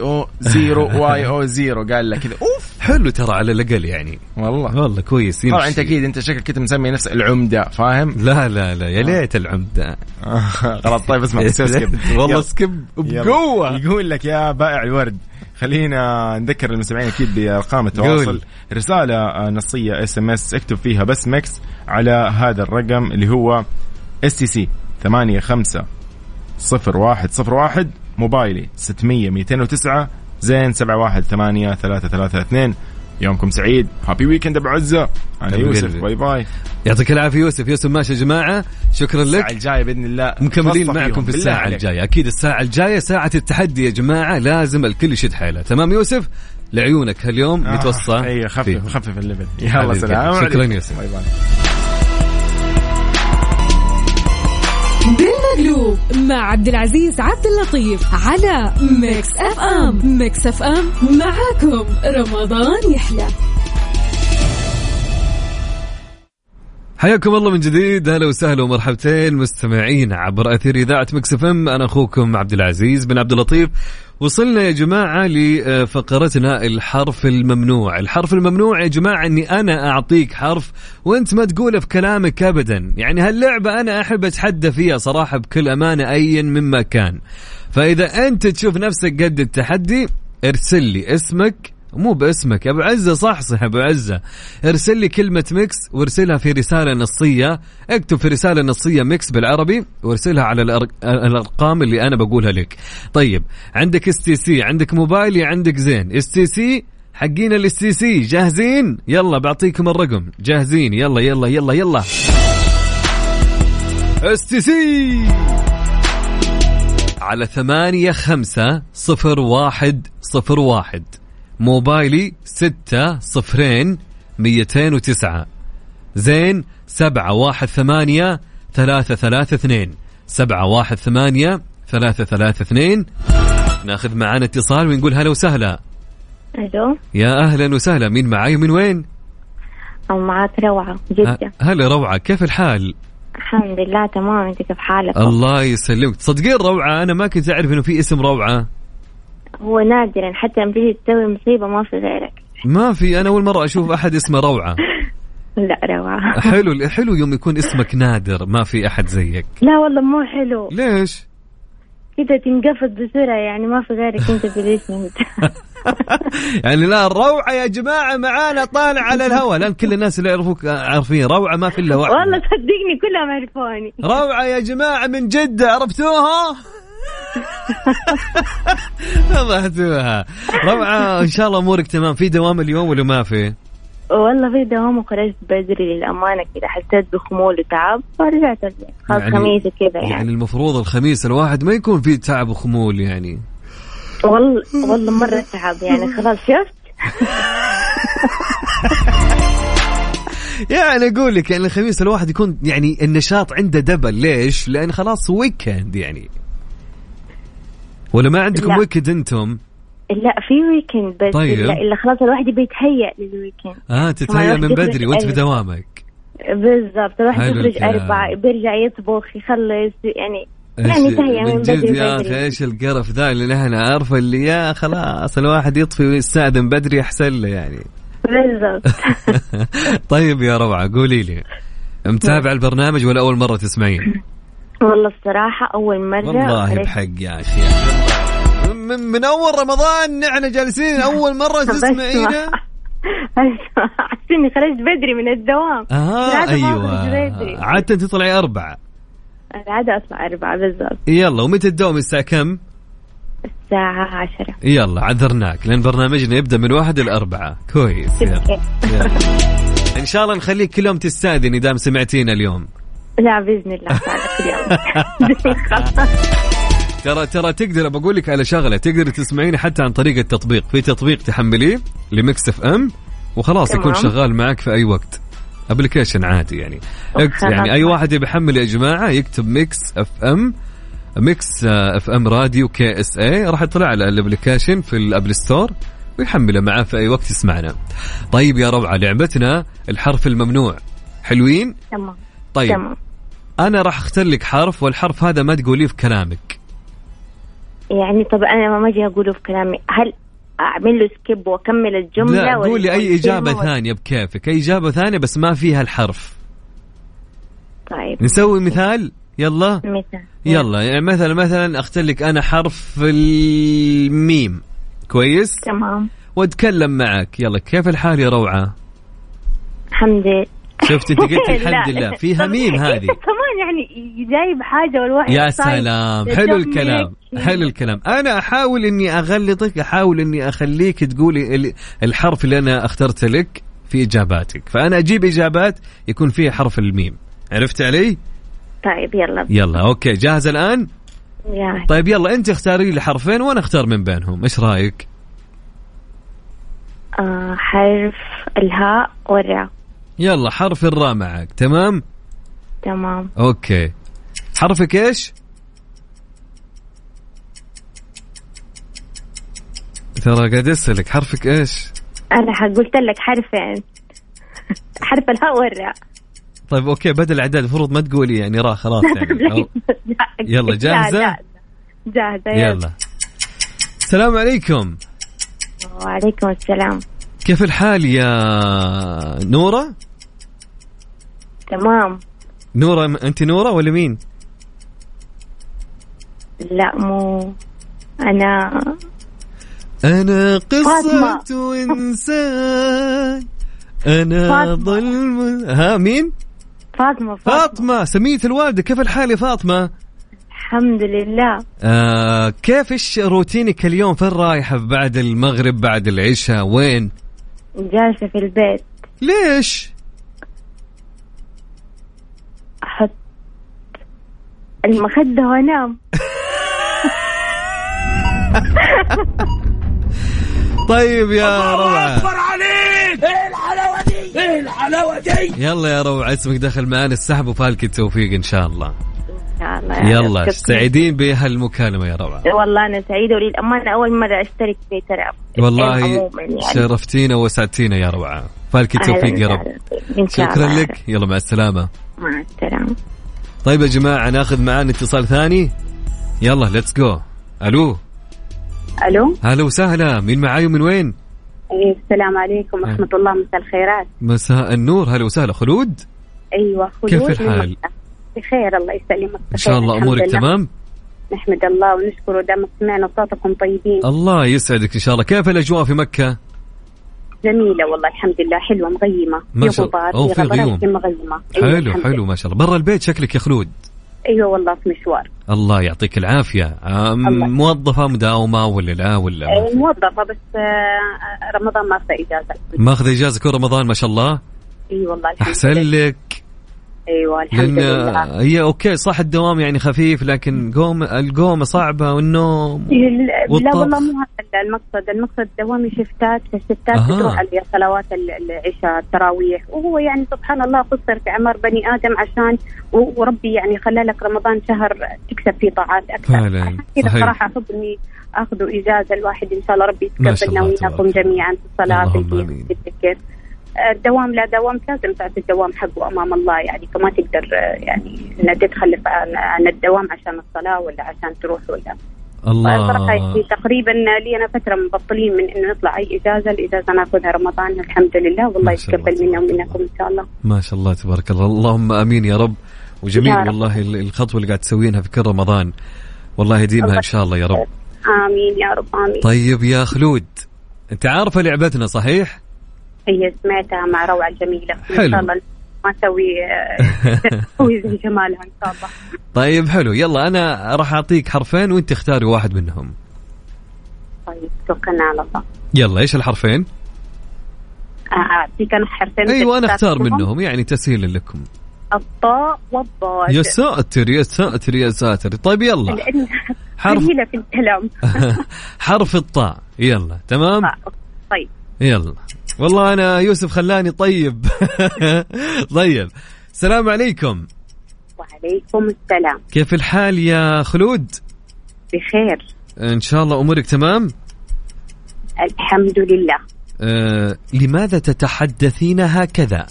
YO0 قال لك كذا أوف حلو ترى على الأقل يعني. والله كويس. طبعا أنت أكيد أنت شكلك كنت مسمي نفس العمدة فاهم؟ لا يا ليت العمدة. خلاص طيب اسمع سكيب والله سكيب بقوة. يقول لك يا بائع الورد خلينا نذكر المستمعين أكيد بأرقام التواصل. رسالة نصية SMS اكتب فيها بس ميكس على هذا الرقم اللي هو STC 850101 موبايلي 600-209 زين 718-332. يومكم سعيد. هابي ويكند أبو عزة. أنا يوسف. باي باي. يعطيك العافية يوسف ماشي يا جماعة. شكرا لك. الساعة الجاية بإذن الله مكملين معكم في الساعة الجاية. أكيد الساعة الجاية ساعة التحدي يا جماعة. لازم الكل يشد حيله. تمام يوسف لعيونك هاليوم متوصى. أيه خفف الليفل. يلا سلام. شكرا يوسف. باي باي. بالمقلوب مع عبد العزيز عبد اللطيف على ميكس اف ام. ميكس اف ام معاكم رمضان يحلى. حياكم الله من جديد. هلا وسهلا ومرحبتين مستمعين عبر أثير إذاعة ميكس اف ام. أنا أخوكم عبد العزيز بن عبد اللطيف. وصلنا يا جماعة لفقرتنا الحرف الممنوع. الحرف الممنوع يا جماعة أني أنا أعطيك حرف وأنت ما تقوله في كلامك أبدا. يعني هاللعبة أنا أحب أتحدى فيها صراحة بكل أمانة أيا مما كان. فإذا أنت تشوف نفسك قد التحدي ارسل لي اسمك، مو باسمك يا أبو عزة، صح أبو عزة. ارسل لي كلمة ميكس وارسلها في رسالة نصية. اكتب في رسالة نصية ميكس بالعربي وارسلها على الأرقام اللي أنا بقولها لك. طيب عندك STC، عندك موبايلي، عندك زين. STC حقين STC جاهزين؟ يلا بعطيكم الرقم. جاهزين؟ يلا STC على 850101. موبايلي 60209 زين 718-332 718-332. ناخذ معانا اتصال ونقول هلا وسهلا. ألو يا أهلا وسهلا. مين معاي من وين؟ معاك روعة جدة. هلا روعة، كيف الحال؟ الحمد لله تمام. انت كيف حالك؟ الله يسلمك. تصدقين روعة أنا ما كنت أعرف إنه في اسم روعة. هو نادرا حتى لما تيجي تسوي مصيبة ما في غيرك. ما في. أنا أول مرة أشوف أحد اسمه روعة. لا روعة. حلو يوم يكون اسمك نادر ما في أحد زيك. لا والله مو حلو. ليش؟ كده تنقفض بسرعة يعني ما في غيرك انت بالاسم. يعني لا الروعة يا جماعة معانا طالع على الهواء. لأن كل الناس اللي يعرفوك عارفين روعة ما في إلا واحد. والله صدقني كلهم عرفوني. روعة يا جماعة من جدة، عرفتوها؟ ضحتوها. روعة إن شاء الله أمورك تمام. في دوام اليوم ولا ما في؟ والله في دوام وخرجت بدري للأمانة كده، حسيت بخمول وتعب فرجعت البيت. خلاص يعني خميس كده يعني المفروض الخميس الواحد ما يكون فيه تعب وخمول يعني. والله مرة تعب يعني خلاص شفت. يعني أقول لك يعني الخميس الواحد يكون يعني النشاط عنده دبل. ليش؟ لأن خلاص ويكند يعني. ولا ما عندكم ويكند أنتم؟ لا في ويكند بس. طيب. إلا خلاص الواحد بيتهيأ للويكند. تتهيأ من بدري وانت بدوامك. بالضبط. الواحد يخرج 4 بيرجع يطبخ يخلص يعني يعني تهيأ من بدري يا أخي إيش القرف ذا اللي نحن عارفه اللي يا خلاص الواحد يطفي ويستأذن بدري أحسن له يعني. بالضبط. طيب يا روعة قولي لي متابع البرنامج ولا أول مرة تسمعين؟ والله الصراحة أول مرة. والله بحق يا أخي من أول رمضان نحن جالسين أول مرة تسمعينا. حسيني خرجت بدري من الدوام. أيوة عادة تطلعي 4. العادة أطلع 4 بالضبط. يلا ومتى الدوام الساعة كم؟ الساعة 10. يلا عذرناك لأن برنامجنا يبدأ من 1 إلى 4. كويس. يلا. إن شاء الله نخليك كل يوم تستأذن إذا سمعتينا اليوم. لا بإذن الله كل يوم. ترى تقدر بقول لك على شغلة تقدر تسمعيني حتى عن طريق التطبيق. في تطبيق تحمليه لميكس اف ام وخلاص تمام. يكون شغال معك في أي وقت. ابلكيشن عادي يعني. يعني أي واحد بيحمل يا جماعة يكتب ميكس اف ام راديو KSA راح يطلع على الابلكيشن في الابل ستور ويحمله معاه في أي وقت يسمعنا. طيب يا روعة لعبتنا الحرف الممنوع حلوين؟ تمام. طيب تمام. أنا راح أختار لك حرف والحرف هذا ما تقوليه في كلامك. يعني طب أنا ما أجي أقوله في كلامي هل أعمل له سكيب وأكمل الجملة؟ لا قولي أي إجابة ثانية بكيفك أي إجابة ثانية بس ما فيها الحرف. طيب نسوي مثال يلا. مثال يلا يعني مثلا أختار لك أنا حرف الميم. كويس تمام. وأتكلم معك. يلا كيف الحال يا روعة؟ الحمد لله. شفت انت قلت الحمد لله فيها ميم هذه كمان يعني جايب حاجة والواحد. يا سلام حلو الكلام حلو الكلام. أنا أحاول إني أغلطك أحاول إني أخليك تقولي الحرف اللي أنا اخترت لك في إجاباتك فأنا أجيب إجابات يكون فيها حرف الميم. عرفت علي؟ طيب يلا أوكي جاهز الآن؟ يا. طيب يلا أنت اختاري لي حرفين وأنا اختار من بينهم إيش رأيك؟ حرف الهاء والراء. يلا حرف الراء معك. تمام أوكي. حرفك إيش؟ ترى قاعد أسألك حرفك إيش؟ أنا قلت لك حرفين حرف الهاء والراء. طيب أوكي بدل العداد المفروض ما تقولي يعني راء خلاص يعني. يلا جاهزة؟ جاهزة يلا. السلام عليكم. وعليكم السلام. كيف الحال يا نورة؟ تمام. نورة أنت نورة ولا مين؟ لا مو أنا قصة إنسان أنا ظلم. ها مين؟ فاطمة سمية الوالدة. كيف الحال يا فاطمة؟ الحمد لله. كيف إيش روتينك اليوم؟ فين رايحة بعد المغرب بعد العشاء وين؟ جالسة في البيت. ليش؟ أحط المخدة وأنام. طيب يا روعة أكبر عليك. إيه الحلاوة دي. يلا يا روعة اسمك دخل معانا السحب وفالك التوفيق إن شاء الله. يلا سعيدين بهالمكالمة يا روعة. والله أنا سعيدة وللأمانة أول مرة أشترك في ترى. والله يعني. شرفتينا وسعدتينا يا روعة. فالك التوفيق يا رب. شكرا لك. يلا مع السلامة. مع السلامة. طيب يا جماعة ناخذ معانا اتصال ثاني. يلا ليتس جو. ألو هلا وسهلا. مين معاي ومن وين؟ السلام عليكم ورحمة الله. مساء الخيرات. مساء النور. هلا وسهلا. خلود. أيوة خلود. كيف الحال؟ بخير الله يسلمك. إن شاء الله أمورك تمام. نحمد الله ونشكره دام سمعنا صوتكم طيبين. الله يسعدك إن شاء الله. كيف الأجواء في مكة؟ جميلة والله الحمد لله حلوة مغيمة. في غبار في غيوم مغيمة. حلو ما شاء الله. برا البيت شكلك يا خلود. ايوه والله في مشوار. الله يعطيك العافيه. موظفه مداومه ولا لا ولا موظفه بس رمضان ما في اجازه. ماخذ اجازه كل رمضان ما شاء الله. اي والله احسن لك. ايوه الحمد لله. هي اوكي صح الدوام يعني خفيف لكن القومه صعبه والنوم لا والله مو هذا المقصد دوامي شفتات فالشفتات تروح على صلوات العشاء التراويح وهو يعني سبحان الله قصر في اعمار بني ادم عشان وربي يعني خلى لك رمضان شهر تكسب فيه طاعات اكثر. كذا صراحه احب اني اخذ اجازه الواحد ان شاء الله ربي يتقبلنا وياكم جميعا في الصلاه في الذكر. الدوام لا دوام لازم تعطي الدوام حقه أمام الله يعني، فما تقدر يعني إنك تتخلف عن الدوام عشان الصلاة ولا عشان تروح ولا. الله. صراحة تقريبا لي أنا فترة مبطلين من إنه نطلع أي الإجازة نأخذها رمضان الحمد لله، والله يتقبل منا ومنكم إن شاء الله. ما شاء الله تبارك الله، اللهم آمين يا رب. وجميل والله الخطوة اللي قاعد تسوينها في كل رمضان، والله يديمها إن شاء الله يا رب. آمين يا رب آمين. طيب يا خلود، أنت عارفة لعبتنا صحيح؟ هي سمعتها مع روعة الجميلة. حلو. إن شاء الله ما تسوي زي جمالها إن شاء الله. طيب حلو، يلا أنا راح أعطيك حرفين وأنت اختاري واحد منهم. طيب توكلنا على الله. يلا إيش الحرفين؟ أعطيك أنا حرفين. أيوة أنا أختار منهم يعني تسهيلا لكم. الطاء والضاد. يا ساتر يا ساتر يا ساتر. طيب يلا حرف في الكلام. حرف الطاء. يلا تمام. طيب يلا. والله أنا يوسف خلاني طيب. طيب السلام عليكم. وعليكم السلام. كيف الحال يا خلود؟ بخير إن شاء الله أمورك تمام؟ الحمد لله. لماذا تتحدثين هكذا؟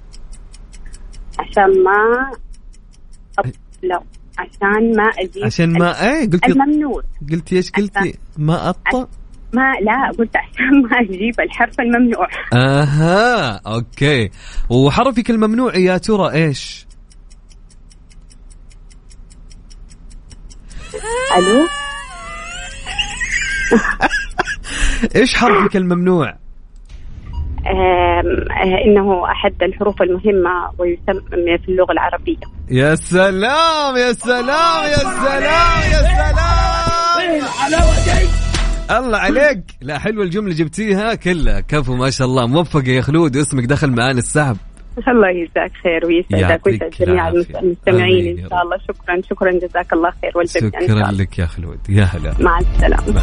عشان ما لا عشان ما أجيب. عشان ما قلت الممنوع. قلت إيش قلتي؟ ما أطأ؟ ما لا قلت عشان ما أجيب الحرف الممنوع. أوكي. وحرفك الممنوع يا ترى إيش؟ ألو. إيش حرفك الممنوع؟ إنه أحد الحروف المهمة ويسمى في اللغة العربية. يا سلام يا سلام يا سلام يا سلام. الله عليك. لا حلوة الجملة جبتيها كلها، كفو ما شاء الله. موفق يا خلود، اسمك دخل معانا السحب. الله يجزاك خير ويسعدك ويسعد جميع المستمعين إن شاء الله. شكرا جزاك الله خير والجزاء. شكرا لك يا خلود. يا هلا. مع السلامة.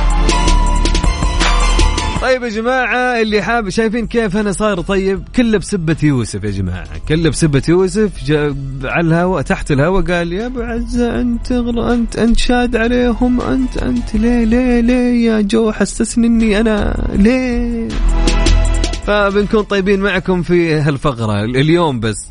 طيب يا جماعة اللي حاب، شايفين كيف أنا صار طيب؟ كله بسبة يوسف يا جماعة، كله بسبة يوسف. على الهواء تحت الهواء قال يا أبو عزة أنت أنت شاد عليهم، أنت ليه يا جو حسسني إني أنا ليه. فبنكون طيبين معكم في هالفقرة اليوم بس.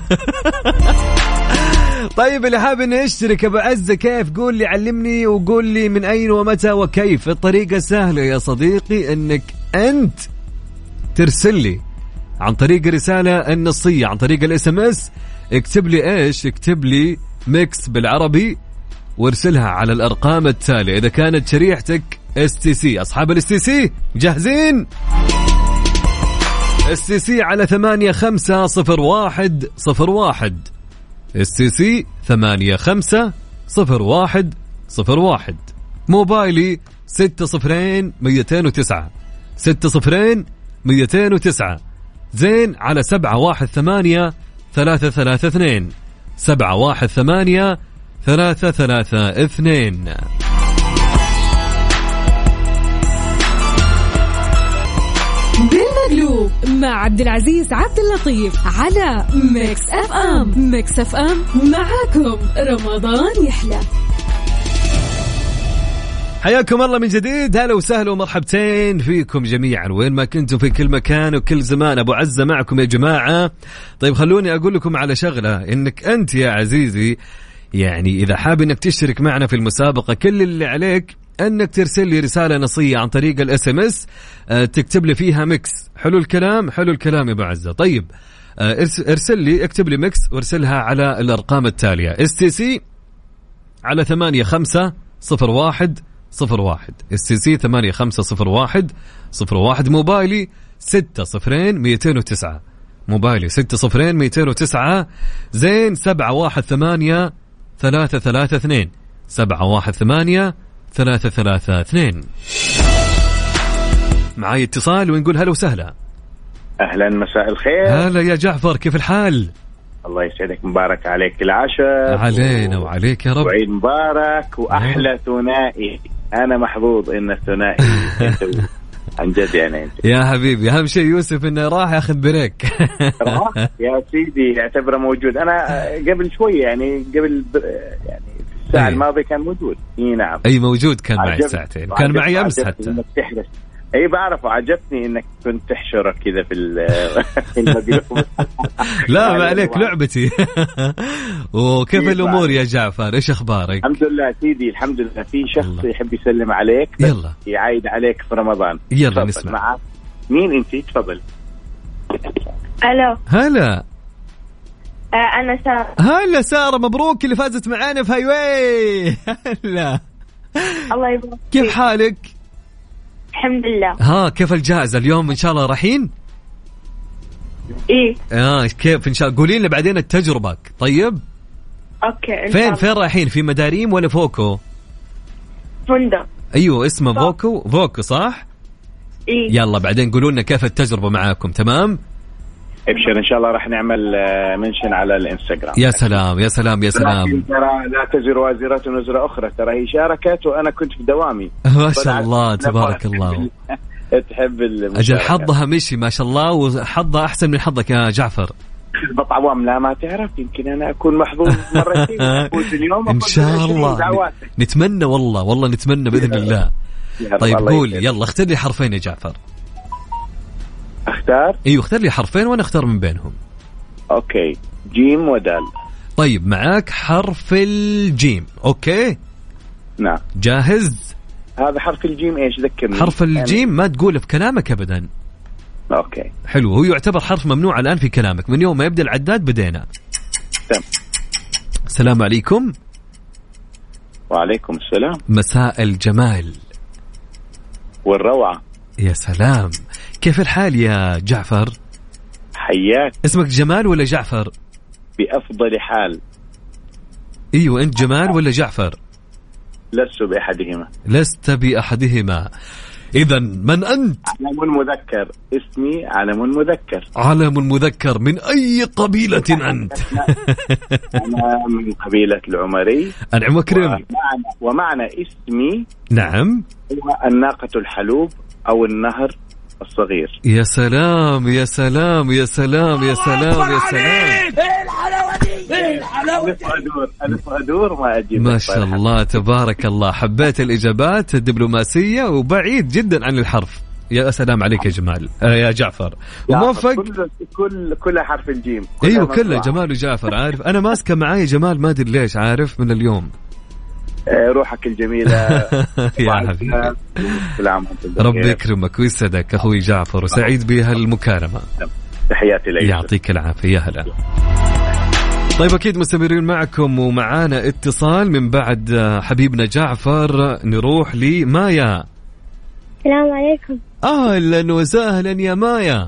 طيب اللي حاب انه يشترك ابو عزة كيف؟ قول لي، علمني وقول لي من اين ومتى وكيف. الطريقة سهلة يا صديقي، انك انت ترسل لي عن طريق الرسالة النصية عن طريق الSMS. اكتب لي ايش؟ اكتب لي ميكس بالعربي وارسلها على الارقام التالية. اذا كانت شريحتك STC، اصحاب الSTC جاهزين؟ STC على 850101. STC 850101. موبايلي 60209 60209. زين على 718-332 718-332. بالمقلوب مع عبد العزيز عبد اللطيف على ميكس اف ام. ميكس اف ام معاكم رمضان يحلى. حياكم الله من جديد، هلا وسهلا ومرحبتين فيكم جميعا وين ما كنتم في كل مكان وكل زمان. أبو عزة معكم يا جماعة. طيب خلوني أقول لكم على شغلة، إنك أنت يا عزيزي يعني إذا حاب إنك تشترك معنا في المسابقة، كل اللي عليك أنك ترسل لي رسالة نصية عن طريق الSMS، تكتب لي فيها ميكس. حلو الكلام، حلو الكلام يا أبو عزة. طيب ارسل لي، اكتب لي ميكس وارسلها على الأرقام التالية. STC على 850101. STC 850101. موبايلي 60209. موبايلي 60209. زين 718-332 718-332. معاي اتصال ونقول هلا وسهلا. أهلا مساء الخير. هلا يا جعفر، كيف الحال؟ الله يسعدك، مبارك عليك العشاء. علينا وعليك يا رب. وعيد مبارك وأحلى ثنائي. أنا محظوظ إن الثنائي عن جد يعني أنت. يا حبيبي أهم شيء يوسف إنه راح ياخذ بريك. يا سيدي اعتبره موجود. أنا قبل شوية يعني قبل يعني الساعة الماضية كان موجود. نعم. أي موجود، كان معي ساعتين، كان معي أمس حتى. اي بعرف، وعجبتني انك كنت تحشرك كذا في المقلوب. لا ما عليك، لعبتي. وكيف الامور يا جعفر؟ ايش اخبارك؟ الحمد لله سيدي، الحمد لله. في شخص يحب يسلم عليك، يلا يعايد عليك في رمضان. يلا نسمع. معك. مين انتي؟ تفضل. الو. هلا. انا سارة. هلا سارة، مبروك اللي فازت معانا في هاي واي. هلا. الله يبارك. كيف حالك؟ الحمد لله. ها كيف الجائزة اليوم؟ ان شاء الله رايحين؟ ايه. كيف ان شاء الله؟ قولي لنا بعدين التجربة. طيب اوكي. فين رايحين؟ في مداريم ولا فوكو؟ فندق. ايوه اسمه فوكو صح؟ إيه؟ يلا بعدين قولوا لنا كيف التجربة معاكم. تمام ابشر ان شاء الله راح نعمل منشن على الانستغرام. يا سلام يا سلام يا سلام. ترى لا تزر وازرة وزر اخرى، ترى هي شاركت وانا كنت في دوامي. ما شاء الله تبارك الله. تحب اجل حظها مشي ما شاء الله، وحظها احسن من حظك يا جعفر. بطعوام لا ما تعرف، يمكن انا اكون محظوظ مرتين. اليوم ان شاء الله نتمنى، والله نتمنى باذن الله. طيب قول يلا، اختار لي حرفين يا جعفر. اختار؟ ايوه اختار لي حرفين وانا اختار من بينهم. اوكي، جيم ودال. طيب معاك حرف الجيم. اوكي نعم. جاهز؟ هذا حرف الجيم ايش؟ ذكرني. حرف الجيم ما تقوله في كلامك ابدا. اوكي حلو، هو يعتبر حرف ممنوع الان في كلامك، من يوم ما يبدا العداد بدينا. تمام. السلام عليكم. وعليكم السلام. مساء الجمال والروعة. يا سلام، كيف الحال يا جعفر؟ حياك. اسمك جمال ولا جعفر؟ بأفضل حال. ايوه انت جمال ولا جعفر؟ لست بأحدهما. لست بأحدهما. إذا من أنت؟ علم مذكر، اسمي علم مذكر. علم مذكر، من أي قبيلة أنت؟ أنا من قبيلة العمري. أنعم وكرم. ومعنى اسمي نعم هو الناقة الحلوب أو النهر الصغير. يا سلام يا سلام يا سلام يا سلام يا سلام. ألف أدور ما أجيب. ما شاء الله تبارك الله، حبيت الإجابات الدبلوماسية وبعيد جدا عن الحرف. يا سلام عليك يا جمال يا جعفر، وموفق. كل حرف الجيم. ايوه كله جمال وجعفر. عارف انا ماسكه معايا جمال ما ادري ليش، عارف من اليوم. روحك الجميلة. يا حبيبي. ربي يكرمك ويسعدك اخوي جعفر، وسعيد بهالمكالمة. تحياتي لك. يعطيك العافية. يا هلا. طيب أكيد مستمرين معكم، ومعانا اتصال من بعد حبيبنا جعفر. نروح لمايا. السلام عليكم. أهلا وسهلا يا مايا.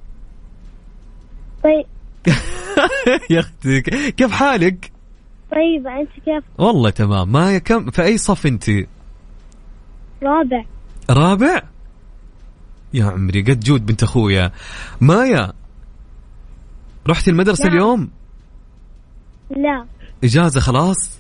طيب. يا أختي كيف حالك؟ طيب أنت كيف؟ والله تمام. مايا كم في أي صف أنت؟ رابع. رابع؟ يا عمري قد جود بنت أخويا. مايا رحتي المدرسة اليوم؟ لا. إجازة خلاص؟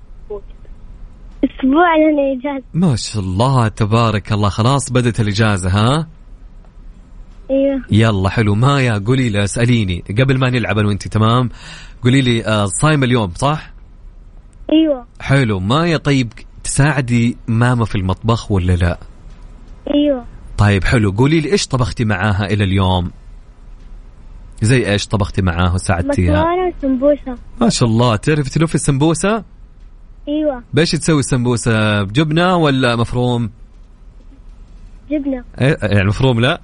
أسبوع لنا إجازة. ما شاء الله تبارك الله، خلاص بدت الإجازة ها؟ ايوه. يلا حلو. مايا قولي لي، اسأليني قبل ما نلعب انا وانتي. تمام. قولي لي صايمة اليوم صح؟ ايوه. حلو مايا. طيب تساعدي ماما في المطبخ ولا لا؟ ايوه. طيب حلو. قولي لي ايش طبختي معاها الى اليوم؟ زي ايش طبختي معاها وساعدتيها؟ مكرونة وسمبوسة. ما شاء الله. تعرفي تلفي السمبوسة؟ ايوه. بايش تسوي السمبوسة؟ بجبنة ولا مفروم؟ جبنة. يعني مفروم لا.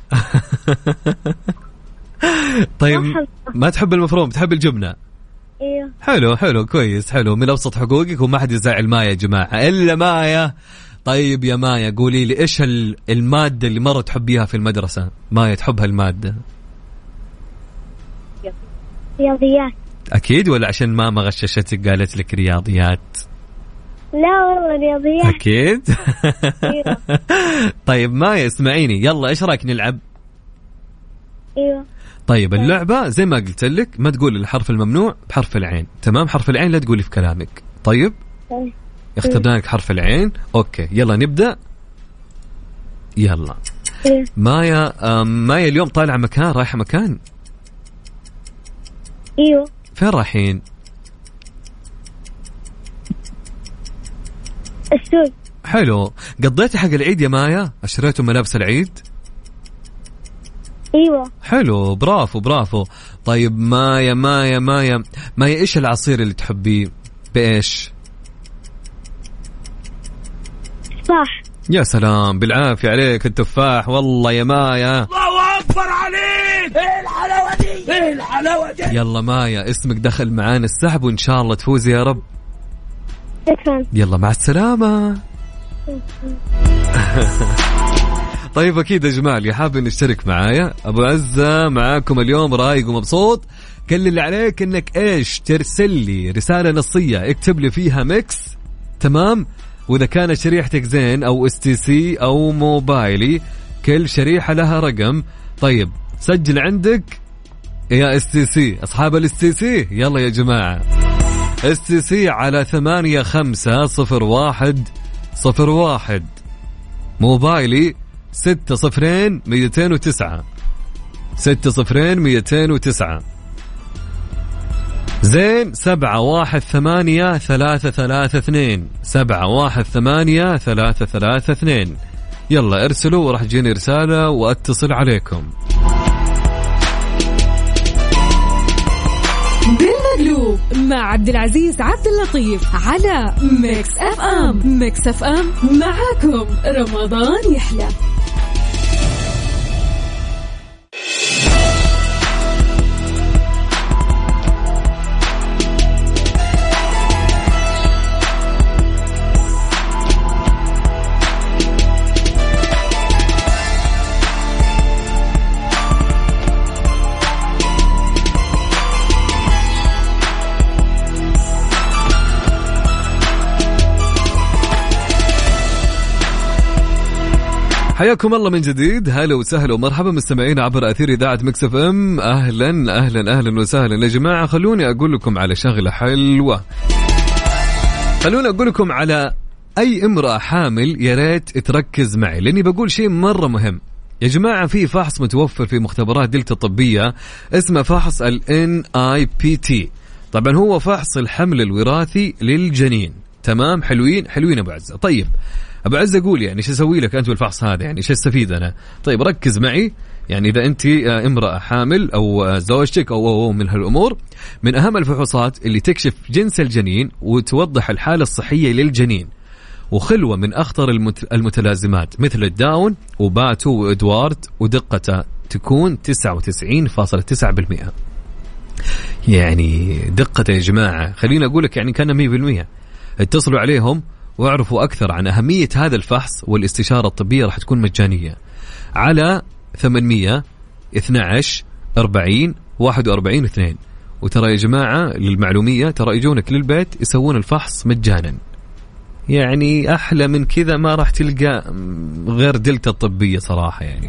طيب ما تحب المفروم، تحب الجبنة. ايوه. حلو حلو كويس، حلو. من أبسط حقوقك، وما حد يزعل مايا يا جماعة إلا مايا. طيب يا مايا قولي لي إيش المادة اللي مرة تحبيها في المدرسة؟ مايا تحبها المادة؟ رياضيات. أكيد ولا عشان ماما غششتك قالت لك رياضيات؟ لا والله رياضيات. أكيد. طيب مايا اسمعيني، يلا إيش رأيك نلعب؟ ايوه. طيب اللعبة زي ما قلت لك، ما تقول الحرف الممنوع بحرف العين. تمام؟ حرف العين لا تقولي في كلامك. طيب اخترنا لك حرف العين. اوكي يلا نبدأ. يلا مايا. مايا اليوم طالعة مكان، رايحة مكان؟ ايوه. فين رايحين؟ السوق. حلو. قضيتي حق العيد يا مايا؟ اشتريتوا ملابس العيد؟ ايوه. حلو، برافو. طيب مايا ايش العصير اللي تحبيه؟ بايش؟ صح. يا سلام، بالعافية عليك التفاح والله يا مايا. الله أكبر عليك. ايه الحلاوة دي. يلا مايا، اسمك دخل معانا السحب وإن شاء الله تفوزي يا رب. شكرا. يلا مع السلامة. طيب أكيد يا جماعة اللي حابب نشترك معايا، أبو عزة معاكم اليوم رايق ومبسوط. كل اللي عليك إنك إيش؟ ترسل لي رسالة نصية اكتب لي فيها ميكس، تمام؟ وإذا كانت شريحتك زين أو STC أو موبايلي، كل شريحة لها رقم. طيب سجل عندك يا STC، أصحاب STC يلا يا جماعة، STC على 850101، موبايلي 60209 60209، زين 718332 718332. يلا ارسلوا وراح تجيني رسالة واتصل عليكم. بالمقلوب مع عبد العزيز عبد اللطيف على ميكس اف ام. ميكس اف ام معاكم رمضان يحلى. حياكم الله من جديد، هلا وسهلا ومرحبا مستمعين عبر أثير إذاعة ميكس اف ام. أهلا وسهلا يا جماعة. خلوني أقول لكم على شغلة حلوة، خلوني أقول لكم على أي امرأة حامل يا ريت تركز معي، لأني بقول شيء مرة مهم يا جماعة. في فحص متوفر في مختبرات دلتا الطبية اسمه فحص ال NIPT. طبعا هو فحص الحمل الوراثي للجنين، تمام؟ حلوين أبو عزة. طيب أبو عزة أقول يعني شو أسوي لك أنت بالفحص هذا، يعني شو استفيد أنا؟ طيب ركز معي. يعني إذا أنت امرأة حامل أو زوجتك أو من هالأمور، من أهم الفحوصات اللي تكشف جنس الجنين وتوضح الحالة الصحية للجنين، وخلوة من أخطر المتلازمات مثل الداون وباتو وإدوارد، ودقته تكون 99.9%. يعني دقته يا جماعة خلينا أقولك يعني كان 100%. اتصلوا عليهم واعرفوا أكثر عن أهمية هذا الفحص، والاستشارة الطبية راح تكون مجانية على 800-12-40-41-2. وترى يا جماعة للمعلومية ترى يجونك للبيت يسوون الفحص مجانا، يعني أحلى من كذا ما راح تلقى غير دلتا الطبية صراحة يعني.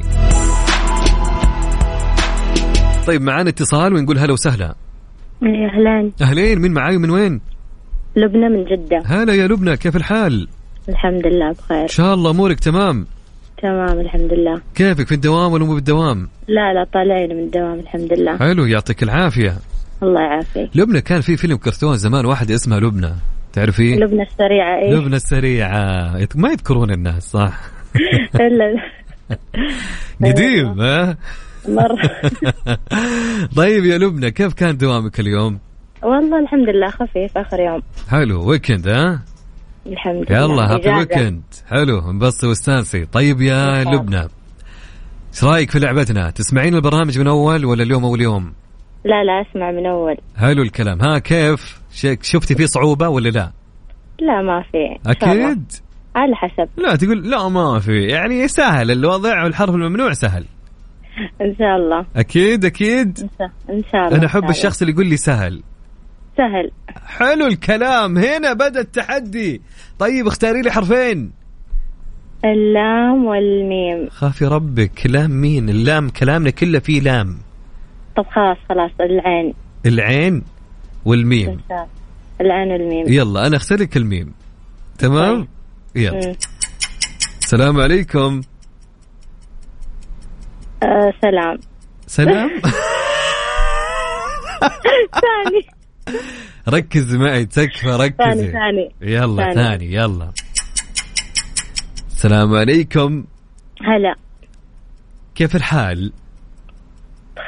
طيب معانا اتصال ونقول هلا وسهلا. أهلين، مين معاي ومن وين؟ لبنى من جدة. هلا يا لبنى، كيف الحال؟ الحمد لله بخير إن شاء الله. أمورك تمام؟ تمام الحمد لله. كيفك، في الدوام ولا مو بالدوام؟ لا طالعين من الدوام الحمد لله. حلو، يعطيك العافية. الله يعافيك. لبنى كان في فيلم كرتون زمان واحد اسمها لبنى، تعرفي؟ لبنى السريعة. إيه؟ لبنى السريعة، ما يذكرون الناس صح؟ إلا قديم ها؟ مرة. طيب يا لبنى كيف كان دوامك اليوم؟ والله الحمد لله خفيف، آخر يوم. حلو، ويكند ها؟ الحمد لله. يلا هابي ويكند. حلو، انبسطي واستانسي. طيب يا لبنى ايش رايك في لعبتنا؟ تسمعين البرنامج من اول ولا اليوم اول يوم؟ لا اسمع من اول. حلو الكلام. ها كيف شفتي فيه صعوبة ولا لا؟ لا ما في. اكيد على حسب. لا تقول لا ما في، يعني سهل الوضع والحرف الممنوع سهل ان شاء الله. اكيد ان شاء الله. انا احب الشخص اللي يقول لي سهل. حلو الكلام، هنا بدأ التحدي. طيب اختاري لي حرفين. اللام والميم. خافي ربك، لام مين؟ اللام كلامنا كله فيه لام. طب خلاص العين والميم. العين والميم. يلا انا اختار لك الميم، تمام؟ يلا. السلام عليكم. سلام. ثاني. ركز معي تكفى، ركزي. ثاني. يلا ثاني. يلا. السلام عليكم. هلا. كيف الحال؟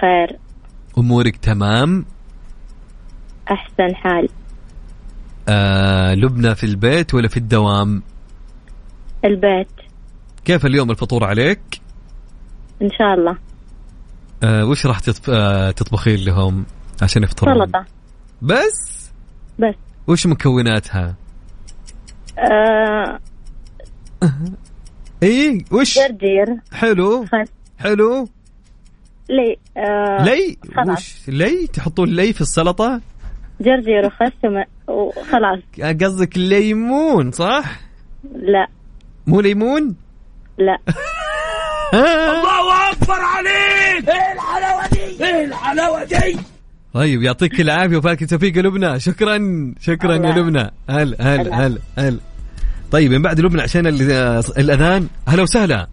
بخير. أمورك تمام؟ أحسن حال. لبنى في البيت ولا في الدوام؟ البيت. كيف اليوم الفطور عليك؟ إن شاء الله. وش راح تطبخين لهم عشان يفطرون؟ سلطة بس. وش مكوناتها؟ وش؟ جرجير. حلو. حلو. لي. لي. وش لي؟ تحطون لي في السلطة؟ جرجير وخلاص. قصدك ليمون صح؟ لا. مو ليمون؟ لا. الله أكبر عليك. ايه الحلاوة دي، ايه الحلاوة دي. طيب يعطيك العافية وفالك التوفيق يا لبنى. شكرا يا لبنى. هل طيب من بعد لبنى عشان الأذان. هلا وسهلا.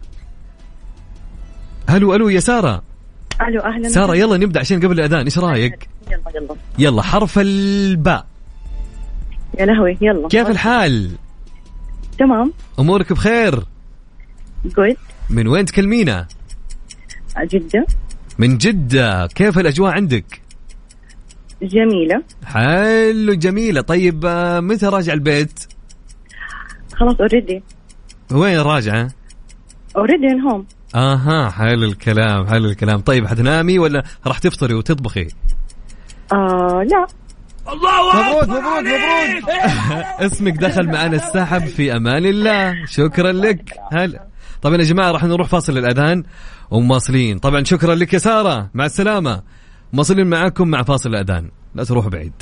هلو يا سارة. الو اهلا سارة. يلا نبدأ عشان قبل الأذان. ايش رايك؟ يلا حرف الباء. يا لهوي يلا. كيف الحال؟ تمام. أمورك بخير؟ جود. من وين تكلمينا؟ جدة. من جدة. كيف الأجواء عندك؟ جميلة. حلو جميلة. طيب متى راجع البيت؟ خلاص اوريدي. وين راجعة؟ اوريدي ان هوم. حلو الكلام. طيب حتنامي ولا راح تفطري وتطبخي؟ لا. الله مبروك. اسمك دخل معنا السحب في أمان الله. شكرا لك. هلا. طبعا يا جماعة راح نروح فاصل الأذان ومواصلين. طبعا شكرا لك يا سارة. مع السلامة. مواصلين معاكم مع فاصل الأذان. لا تروحوا بعيد.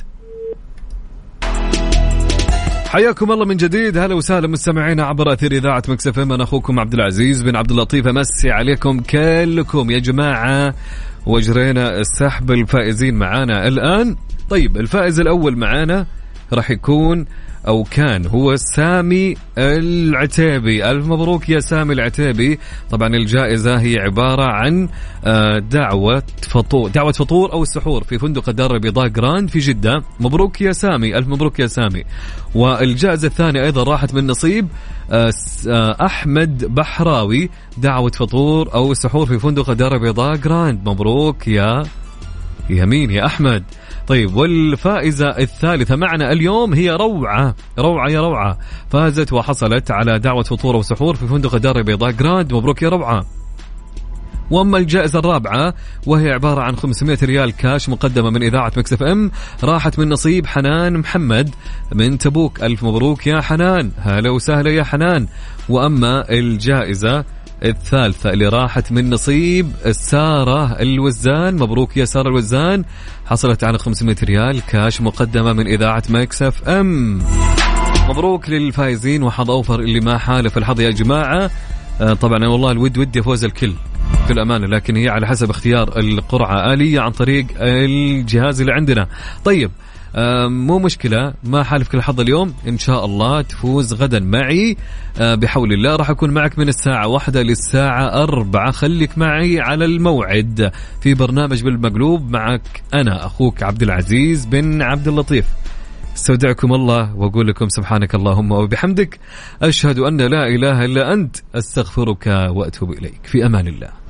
حياكم الله من جديد. هلا وسهلا مستمعينا عبر أثير إذاعة مكس اف ام. أنا أخوكم عبد العزيز بن عبد اللطيف. أمسي عليكم كلكم يا جماعة. وجرينا السحب الفائزين معانا الآن. طيب الفائز الأول معانا راح يكون أو كان هو سامي العتيبي. ألف مبروك يا سامي العتيبي. طبعا الجائزة هي عبارة عن دعوة فطور أو السحور في فندق الدار البيضاء جراند في جدة. مبروك يا سامي. ألف مبروك يا سامي. والجائزة الثانية أيضا راحت من نصيب أحمد بحراوي. دعوة فطور أو السحور في فندق الدار البيضاء جراند. مبروك يا مين يا أحمد. طيب والفائزة الثالثة معنا اليوم هي روعة. فازت وحصلت على دعوة فطور وسحور في فندق الدار البيضاء جراند. مبروك يا روعة. وأما الجائزة الرابعة وهي عبارة عن 500 ريال كاش مقدمة من إذاعة مكس اف ام راحت من نصيب حنان محمد من تبوك. ألف مبروك يا حنان. هلا وسهلا يا حنان. وأما الجائزة الثالثة اللي راحت من نصيب سارة الوزان. مبروك يا سارة الوزان. حصلت على 500 ريال كاش مقدمة من إذاعة مكس اف ام. مبروك للفائزين وحظ أوفر اللي ما حالف الحظ يا جماعة. طبعا والله ودي يفوز الكل في الأمانة، لكن هي على حسب اختيار القرعة آلية عن طريق الجهاز اللي عندنا. طيب مو مشكلة، ما حالفك الحظ اليوم، إن شاء الله تفوز غدا معي بحول الله. راح أكون معك من الساعة 1 للساعة 4. خليك معي على الموعد في برنامج بالمقلوب. معك أنا أخوك عبد العزيز بن عبد اللطيف. استودعكم الله وأقول لكم سبحانك اللهم وبحمدك، أشهد أن لا إله إلا أنت، أستغفرك وأتوب إليك. في أمان الله.